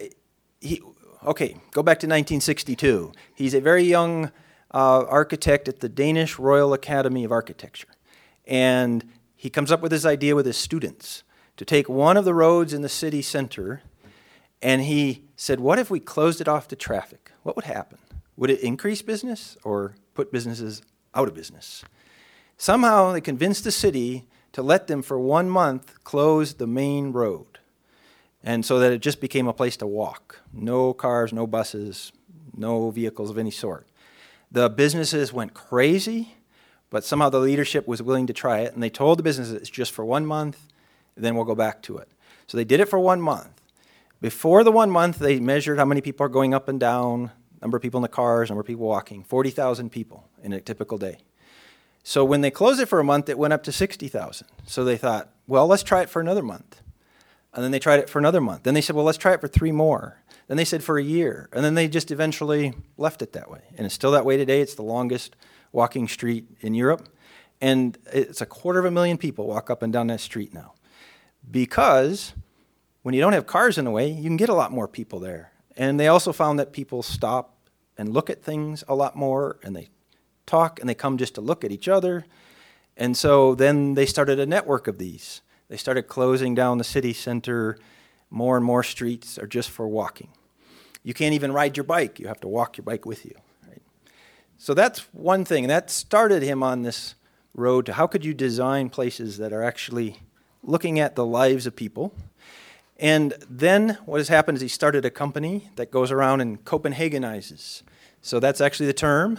go back to 1962. He's a very young architect at the Danish Royal Academy of Architecture. And he comes up with this idea with his students to take one of the roads in the city center, and he said, what if we closed it off to traffic? What would happen? Would it increase business or put businesses out of business? Somehow they convinced the city to let them for 1 month close the main road, and so that it just became a place to walk. No cars, no buses, no vehicles of any sort. The businesses went crazy, but somehow the leadership was willing to try it, and they told the businesses it's just for 1 month, then we'll go back to it. So they did it for 1 month. Before the 1 month, they measured how many people are going up and down, number of people in the cars, number of people walking, 40,000 people in a typical day. So when they closed it for a month, it went up to 60,000. So they thought, well, let's try it for another month. And then they tried it for another month. Then they said, well, let's try it for 3 more. Then they said for a year. And then they just eventually left it that way. And it's still that way today. It's the longest walking street in Europe. And it's 250,000 people walk up and down that street now. Because when you don't have cars in the way, you can get a lot more people there. And they also found that people stop and look at things a lot more, and they talk, and they come just to look at each other. And so then they started a network of these. They started closing down the city center. More and more streets are just for walking. You can't even ride your bike. You have to walk your bike with you. Right? So that's one thing. And that started him on this road to how could you design places that are actually looking at the lives of people. And then what has happened is he started a company that goes around and Copenhagenizes. So that's actually the term.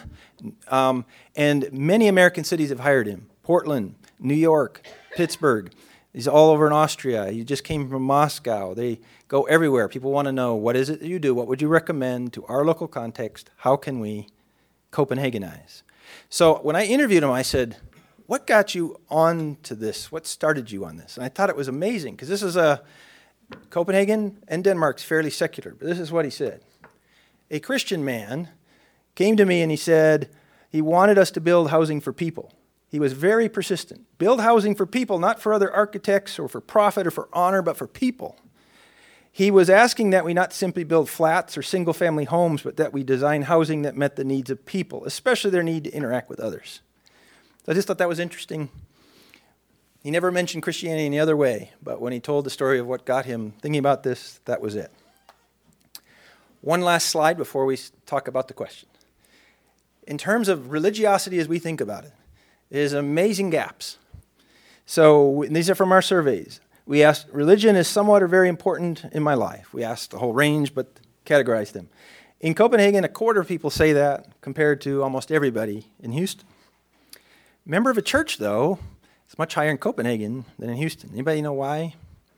And many American cities have hired him. Portland, New York, Pittsburgh. He's all over in Austria. He just came from Moscow. They go everywhere. People want to know, what is it that you do? What would you recommend to our local context? How can we Copenhagenize? So when I interviewed him, I said, what got you on to this? What started you on this? And I thought it was amazing, because this is Copenhagen and Denmark's fairly secular. But this is what he said. A Christian man came to me and he said he wanted us to build housing for people. He was very persistent. Build housing for people, not for other architects or for profit or for honor, but for people. He was asking that we not simply build flats or single-family homes, but that we design housing that met the needs of people, especially their need to interact with others. So I just thought that was interesting. He never mentioned Christianity any other way, but when he told the story of what got him thinking about this, that was it. One last slide before we talk about the question. In terms of religiosity as we think about it, there's amazing gaps. So these are from our surveys. We asked, religion is somewhat or very important in my life. We asked the whole range, but categorized them. In Copenhagen, 1/4 of people say that, compared to almost everybody in Houston. Member of a church, though, it's much higher in Copenhagen than in Houston. Anybody know why?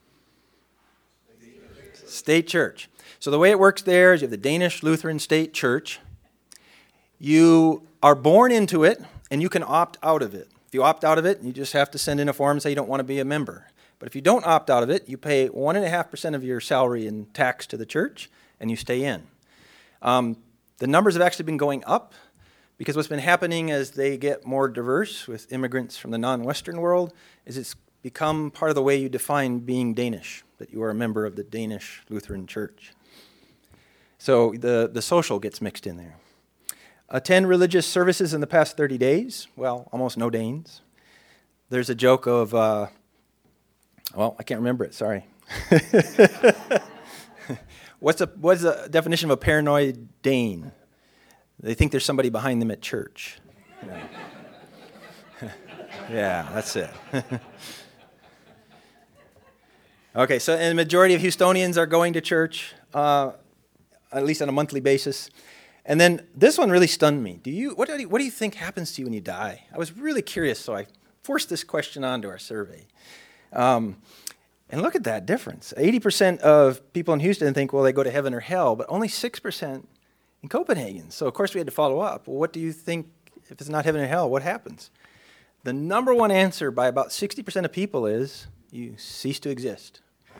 State church. So the way it works there is you have the Danish Lutheran State Church. You are born into it, and you can opt out of it. If you opt out of it, you just have to send in a form and say you don't want to be a member. But if you don't opt out of it, you pay 1.5% of your salary in tax to the church, and you stay in. The numbers have actually been going up, because what's been happening as they get more diverse with immigrants from the non-Western world is it's become part of the way you define being Danish, that you are a member of the Danish Lutheran Church. So the social gets mixed in there. Attend religious services in the past 30 days. Well, almost no Danes. There's a joke of, I can't remember it, sorry. What's the definition of a paranoid Dane? They think there's somebody behind them at church. Yeah, that's it. Okay, so and the majority of Houstonians are going to church, at least on a monthly basis. And then this one really stunned me. What do you think happens to you when you die? I was really curious, so I forced this question onto our survey. And look at that difference. 80% of people in Houston think, well, they go to heaven or hell, but only 6% in Copenhagen. So, of course, we had to follow up. Well, what do you think, if it's not heaven or hell, what happens? The number one answer by about 60% of people is you cease to exist.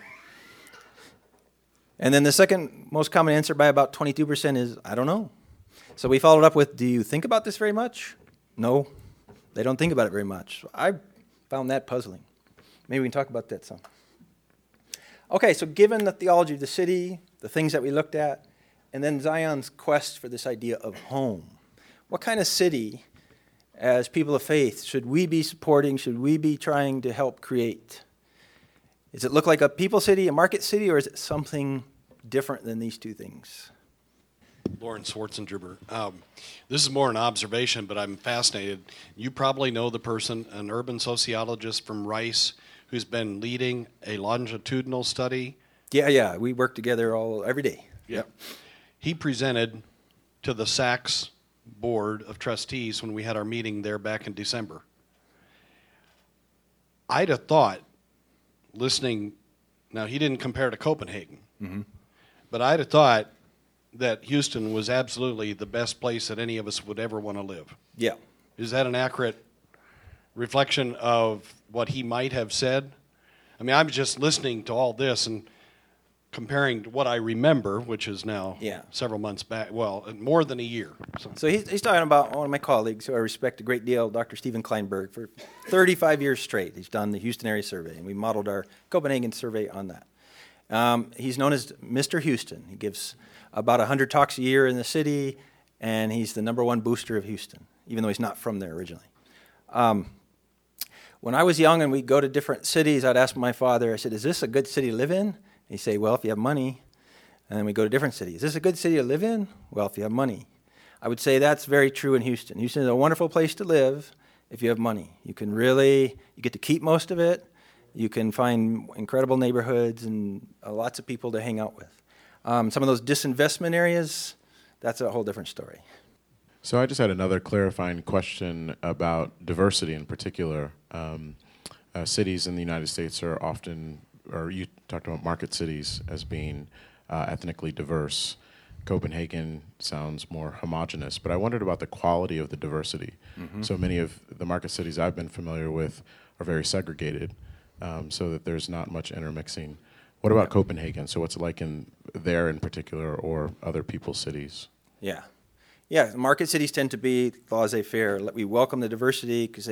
And then the second most common answer by about 22% is, I don't know. So we followed up with, do you think about this very much? No, they don't think about it very much. I found that puzzling. Maybe we can talk about that some. Okay, so given the theology of the city, the things that we looked at, and then Zion's quest for this idea of home, what kind of city, as people of faith, should we be supporting, should we be trying to help create? Does it look like a people city, a market city, or is it something different than these two things? Lauren Schwarzengerber. This is more an observation, but I'm fascinated. You probably know the person, an urban sociologist from Rice, who's been leading a longitudinal study. Yeah, we work together every day. Yep. He presented to the Sachs Board of Trustees when we had our meeting there back in December. I'd have thought, listening, now he didn't compare to Copenhagen, but I'd have thought that Houston was absolutely the best place that any of us would ever want to live. Yeah. Is that an accurate reflection of what he might have said? I mean, I'm just listening to all this and comparing to what I remember, which is now several months back, well, more than a year. So he's talking about one of my colleagues who I respect a great deal, Dr. Stephen Kleinberg. For 35 years straight, he's done the Houston area survey, and we modeled our Copenhagen survey on that. He's known as Mr. Houston. He gives about 100 talks a year in the city, and he's the number 1 booster of Houston, even though he's not from there originally. When I was young and we'd go to different cities, I'd ask my father, I said, is this a good city to live in? He'd say, well, if you have money. And then we go to different cities. Is this a good city to live in? Well, if you have money. I would say that's very true in Houston. Houston is a wonderful place to live if you have money. You get to keep most of it. You can find incredible neighborhoods and lots of people to hang out with. Some of those disinvestment areas, that's a whole different story. So I just had another clarifying question about diversity in particular. Cities in the United States are often, or you talked about market cities as being ethnically diverse. Copenhagen sounds more homogenous, but I wondered about the quality of the diversity. So many of the market cities I've been familiar with are very segregated, so that there's not much intermixing. What about Copenhagen? So what's it like there in particular, or other people's cities? Yeah, market cities tend to be laissez-faire. We welcome the diversity because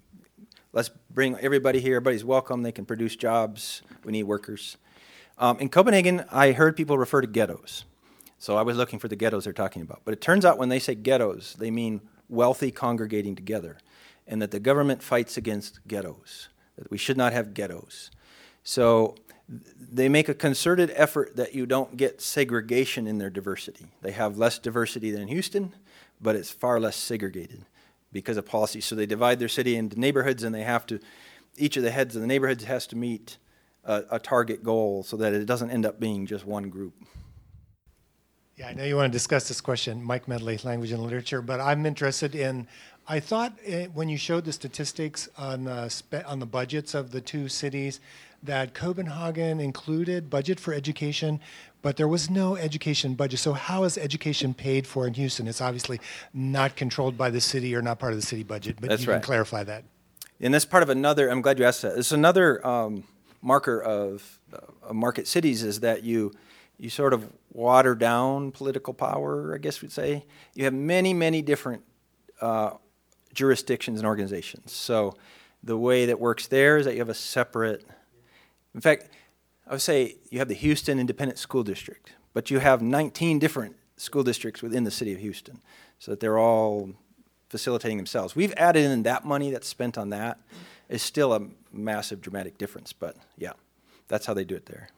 let's bring everybody here. Everybody's welcome. They can produce jobs. We need workers. In Copenhagen, I heard people refer to ghettos. So I was looking for the ghettos they're talking about. But it turns out when they say ghettos, they mean wealthy congregating together, and that the government fights against ghettos, that we should not have ghettos. So they make a concerted effort that you don't get segregation in their diversity. They have less diversity than Houston, but it's far less segregated because of policy. So they divide their city into neighborhoods, and each of the heads of the neighborhoods has to meet a target goal so that it doesn't end up being just one group. Yeah, I know you want to discuss this question, Mike Medley, Language and Literature, but I'm interested in, I thought when you showed the statistics on the budgets of the two cities, that Copenhagen included budget for education, but there was no education budget. So how is education paid for in Houston? It's obviously not controlled by the city or not part of the city budget, but That's you can right. clarify that. And that's part of another, I'm glad you asked that. It's another marker of market cities is that you sort of water down political power, I guess we'd say. You have many, many different jurisdictions and organizations. So the way that works there is that you have a separate, in fact, I would say you have the Houston Independent School District, but you have 19 different school districts within the city of Houston, so that they're all facilitating themselves. We've added in that money that's spent on that. It's still a massive, dramatic difference, but yeah, that's how they do it there.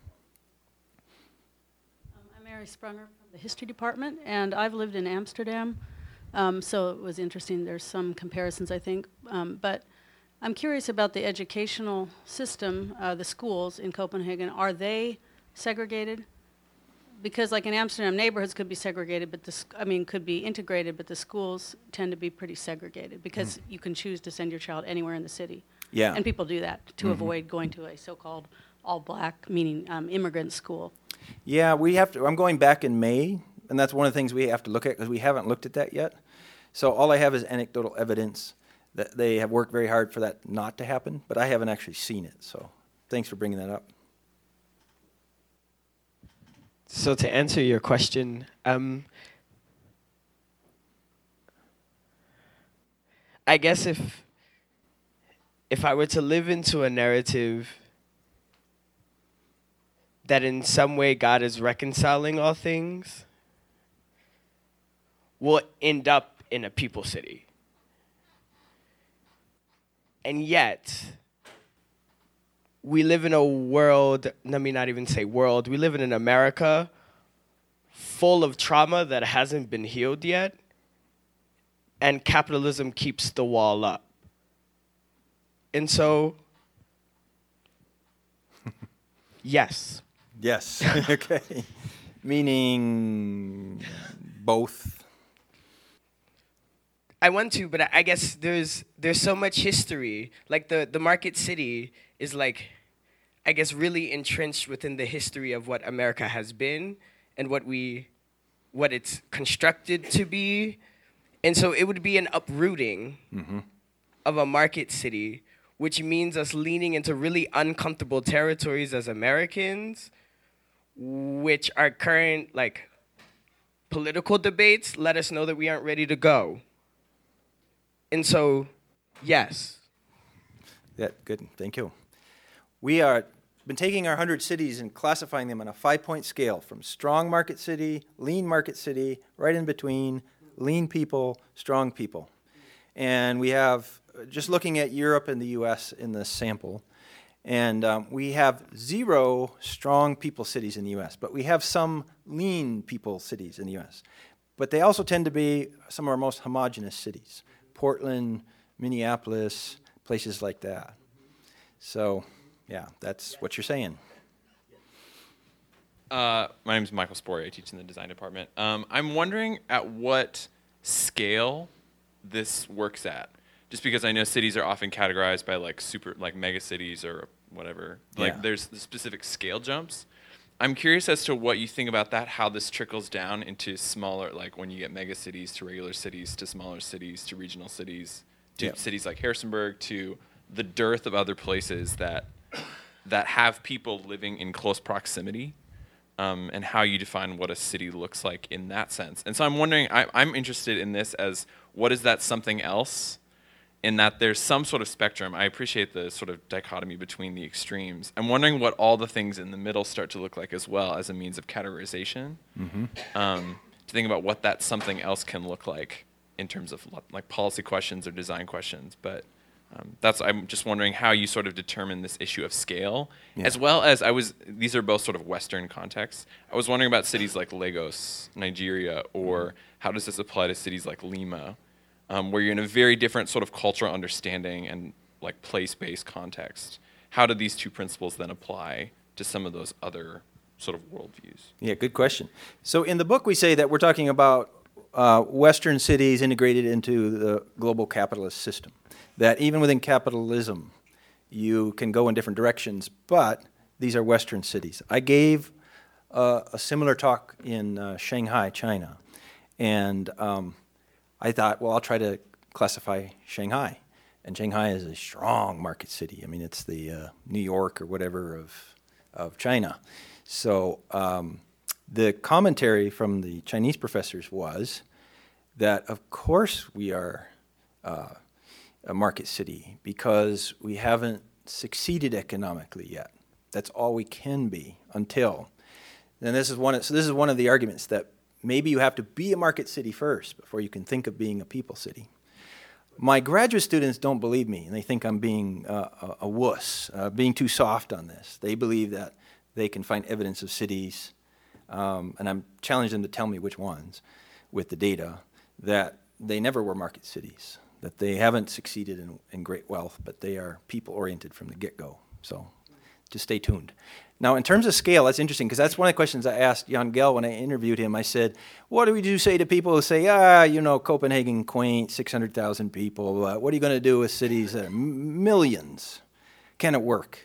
I'm Mary Sprunger from the History Department, and I've lived in Amsterdam, so it was interesting. There's some comparisons, I think, but I'm curious about the educational system, the schools in Copenhagen. Are they segregated? Because like in Amsterdam, neighborhoods could be segregated, but could be integrated, but the schools tend to be pretty segregated because you can choose to send your child anywhere in the city. Yeah. And people do that to avoid going to a so-called all-black, meaning immigrant school. Yeah, I'm going back in May, and that's one of the things we have to look at because we haven't looked at that yet. So all I have is anecdotal evidence that they have worked very hard for that not to happen, but I haven't actually seen it. So thanks for bringing that up. So to answer your question, I guess if I were to live into a narrative that in some way God is reconciling all things will end up in a people city. And yet, we live in a world, let me not even say world, we live in an America full of trauma that hasn't been healed yet, and capitalism keeps the wall up. And so, yes. Yes. Okay. Meaning both. I want to, but I guess there's so much history. Like the Market City is like, I guess, really entrenched within the history of what America has been and what it's constructed to be. And so it would be an uprooting of a market city, which means us leaning into really uncomfortable territories as Americans, which our current like political debates let us know that we aren't ready to go. And so, yes. Yeah, good. Thank you. We are been taking our 100 cities and classifying them on a 5-point scale from strong market city, lean market city, right in between, lean people, strong people. And we have, just looking at Europe and the US in the sample, and we have 0 strong people cities in the US, but we have some lean people cities in the US. But they also tend to be some of our most homogeneous cities. Portland, Minneapolis, places like that. So, yeah, that's what you're saying. My name is Michael Spory. I teach in the design department. I'm wondering at what scale this works at. Just because I know cities are often categorized by like mega cities or whatever. Like there's the specific scale jumps. I'm curious as to what you think about that, how this trickles down into smaller, like when you get mega cities to regular cities to smaller cities to regional cities to cities like Harrisonburg to the dearth of other places that have people living in close proximity, and how you define what a city looks like in that sense. And so I'm wondering, I'm interested in this as what is that something else, in that there's some sort of spectrum. I appreciate the sort of dichotomy between the extremes. I'm wondering what all the things in the middle start to look like as well as a means of categorization, to think about what that something else can look like in terms of like policy questions or design questions. But I'm just wondering how you sort of determine this issue of scale, as well as these are both sort of Western contexts. I was wondering about cities like Lagos, Nigeria, or how does this apply to cities like Lima, where you're in a very different sort of cultural understanding and like place-based context. How do these two principles then apply to some of those other sort of worldviews? Yeah, good question. So in the book we say that we're talking about Western cities integrated into the global capitalist system. That even within capitalism, you can go in different directions, but these are Western cities. I gave a similar talk in Shanghai, China, and I thought, well, I'll try to classify Shanghai. And Shanghai is a strong market city. I mean, it's the New York or whatever of China. So the commentary from the Chinese professors was that, of course, we are a market city because we haven't succeeded economically yet. That's all we can be until. And this is one of the arguments that maybe you have to be a market city first before you can think of being a people city. My graduate students don't believe me, and they think I'm being a wuss, being too soft on this. They believe that they can find evidence of cities, and I'm challenging them to tell me which ones, with the data, that they never were market cities, that they haven't succeeded in great wealth, but they are people-oriented from the get-go. So just stay tuned. Now, in terms of scale, that's interesting, because that's one of the questions I asked Jan Gehl when I interviewed him. I said, what do we say to people who say, Copenhagen, quaint, 600,000 people. What are you going to do with cities that are millions? Can it work?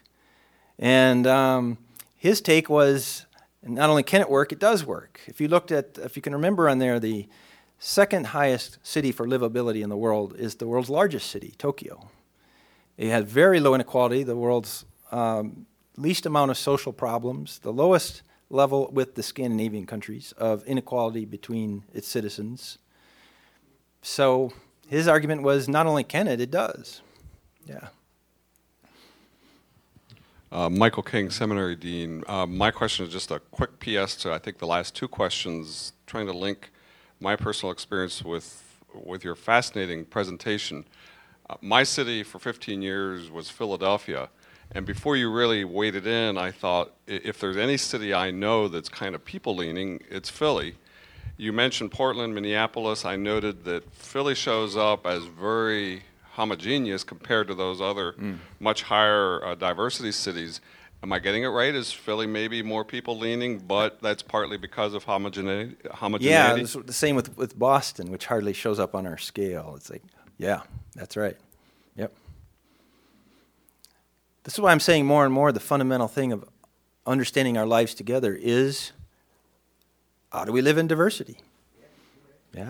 And his take was, not only can it work, it does work. If you can remember on there, the second highest city for livability in the world is the world's largest city, Tokyo. It has very low inequality, the world's least amount of social problems, the lowest level with the Scandinavian countries of inequality between its citizens. So his argument was not only can it, it does. Yeah. Michael King, Seminary Dean. My question is just a quick PS to, I think, the last two questions, trying to link my personal experience with your fascinating presentation. My city for 15 years was Philadelphia. And before you really waded in, I thought, if there's any city I know that's kind of people-leaning, it's Philly. You mentioned Portland, Minneapolis. I noted that Philly shows up as very homogeneous compared to those other much higher diversity cities. Am I getting it right? Is Philly maybe more people-leaning, but that's partly because of homogeneity? Yeah, it's the same with Boston, which hardly shows up on our scale. It's like, yeah, that's right. Yep. This is why I'm saying more and more the fundamental thing of understanding our lives together is, how do we live in diversity? Yeah.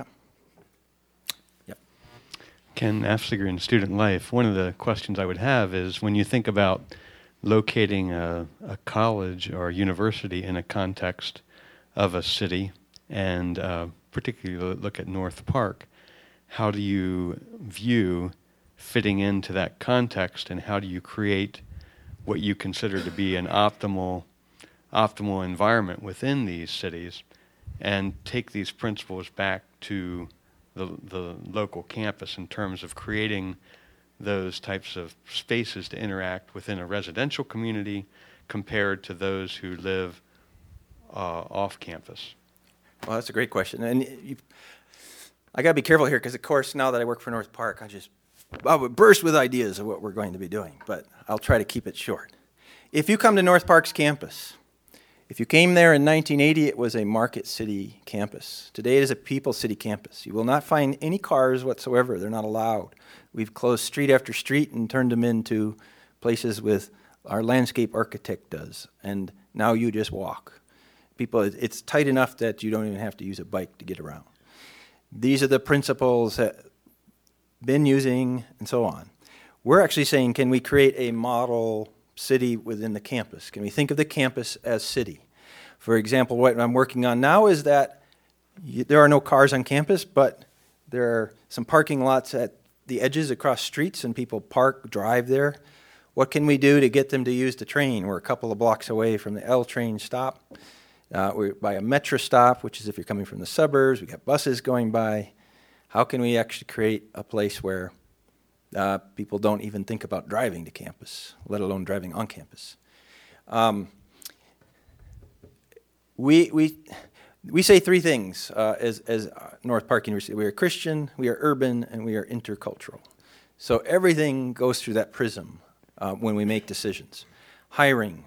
Yep. Ken Afsiger in Student Life. One of the questions I would have is when you think about locating a college or a university in a context of a city, and particularly look at North Park, how do you view fitting into that context, and how do you create what you consider to be an optimal environment within these cities, and take these principles back to the local campus in terms of creating those types of spaces to interact within a residential community compared to those who live off campus? Well, that's a great question. And I got to be careful here because, of course, now that I work for North Park, I would burst with ideas of what we're going to be doing, but I'll try to keep it short. If you come to North Park's campus, if you came there in 1980, it was a Market City campus. Today it is a People City campus. You will not find any cars whatsoever. They're not allowed. We've closed street after street and turned them into places with our landscape architect does, and now you just walk. People, it's tight enough that you don't even have to use a bike to get around. These are the principles that been using and so on. We're actually saying, can we create a model city within the campus? Can we think of the campus as city? For example, what I'm working on now is that there are no cars on campus, but there are some parking lots at the edges across streets, and people drive there. What can we do to get them to use the train? We're a couple of blocks away from the L train stop. We're by a metro stop, which is if you're coming from the suburbs. We got buses going by. How can we actually create a place where people don't even think about driving to campus, let alone driving on campus? We say three things as North Park University. We are Christian, we are urban, and we are intercultural. So everything goes through that prism when we make decisions. Hiring.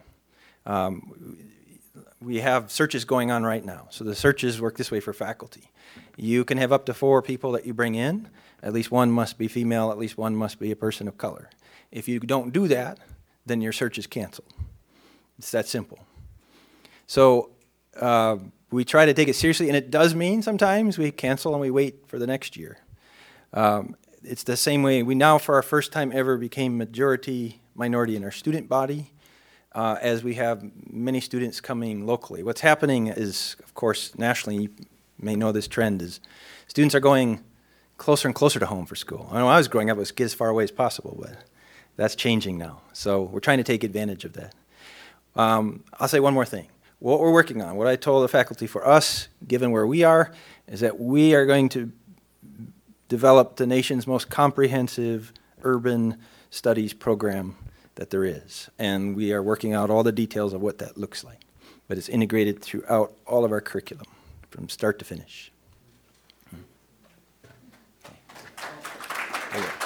We have searches going on right now. So the searches work this way for faculty. You can have up to 4 people that you bring in. At least one must be female, at least one must be a person of color. If you don't do that, then your search is canceled. It's that simple. So we try to take it seriously, and it does mean sometimes we cancel and we wait for the next year. It's the same way. We now, for our first time ever, became majority minority in our student body, as we have many students coming locally. What's happening is, of course, nationally, you may know this trend, is students are going closer and closer to home for school. I know when I was growing up, it was get as far away as possible, but that's changing now. So we're trying to take advantage of that. I'll say one more thing. What we're working on, what I told the faculty for us, given where we are, is that we are going to develop the nation's most comprehensive urban studies program that there is. And we are working out all the details of what that looks like. But it's integrated throughout all of our curriculum, from start to finish. Okay.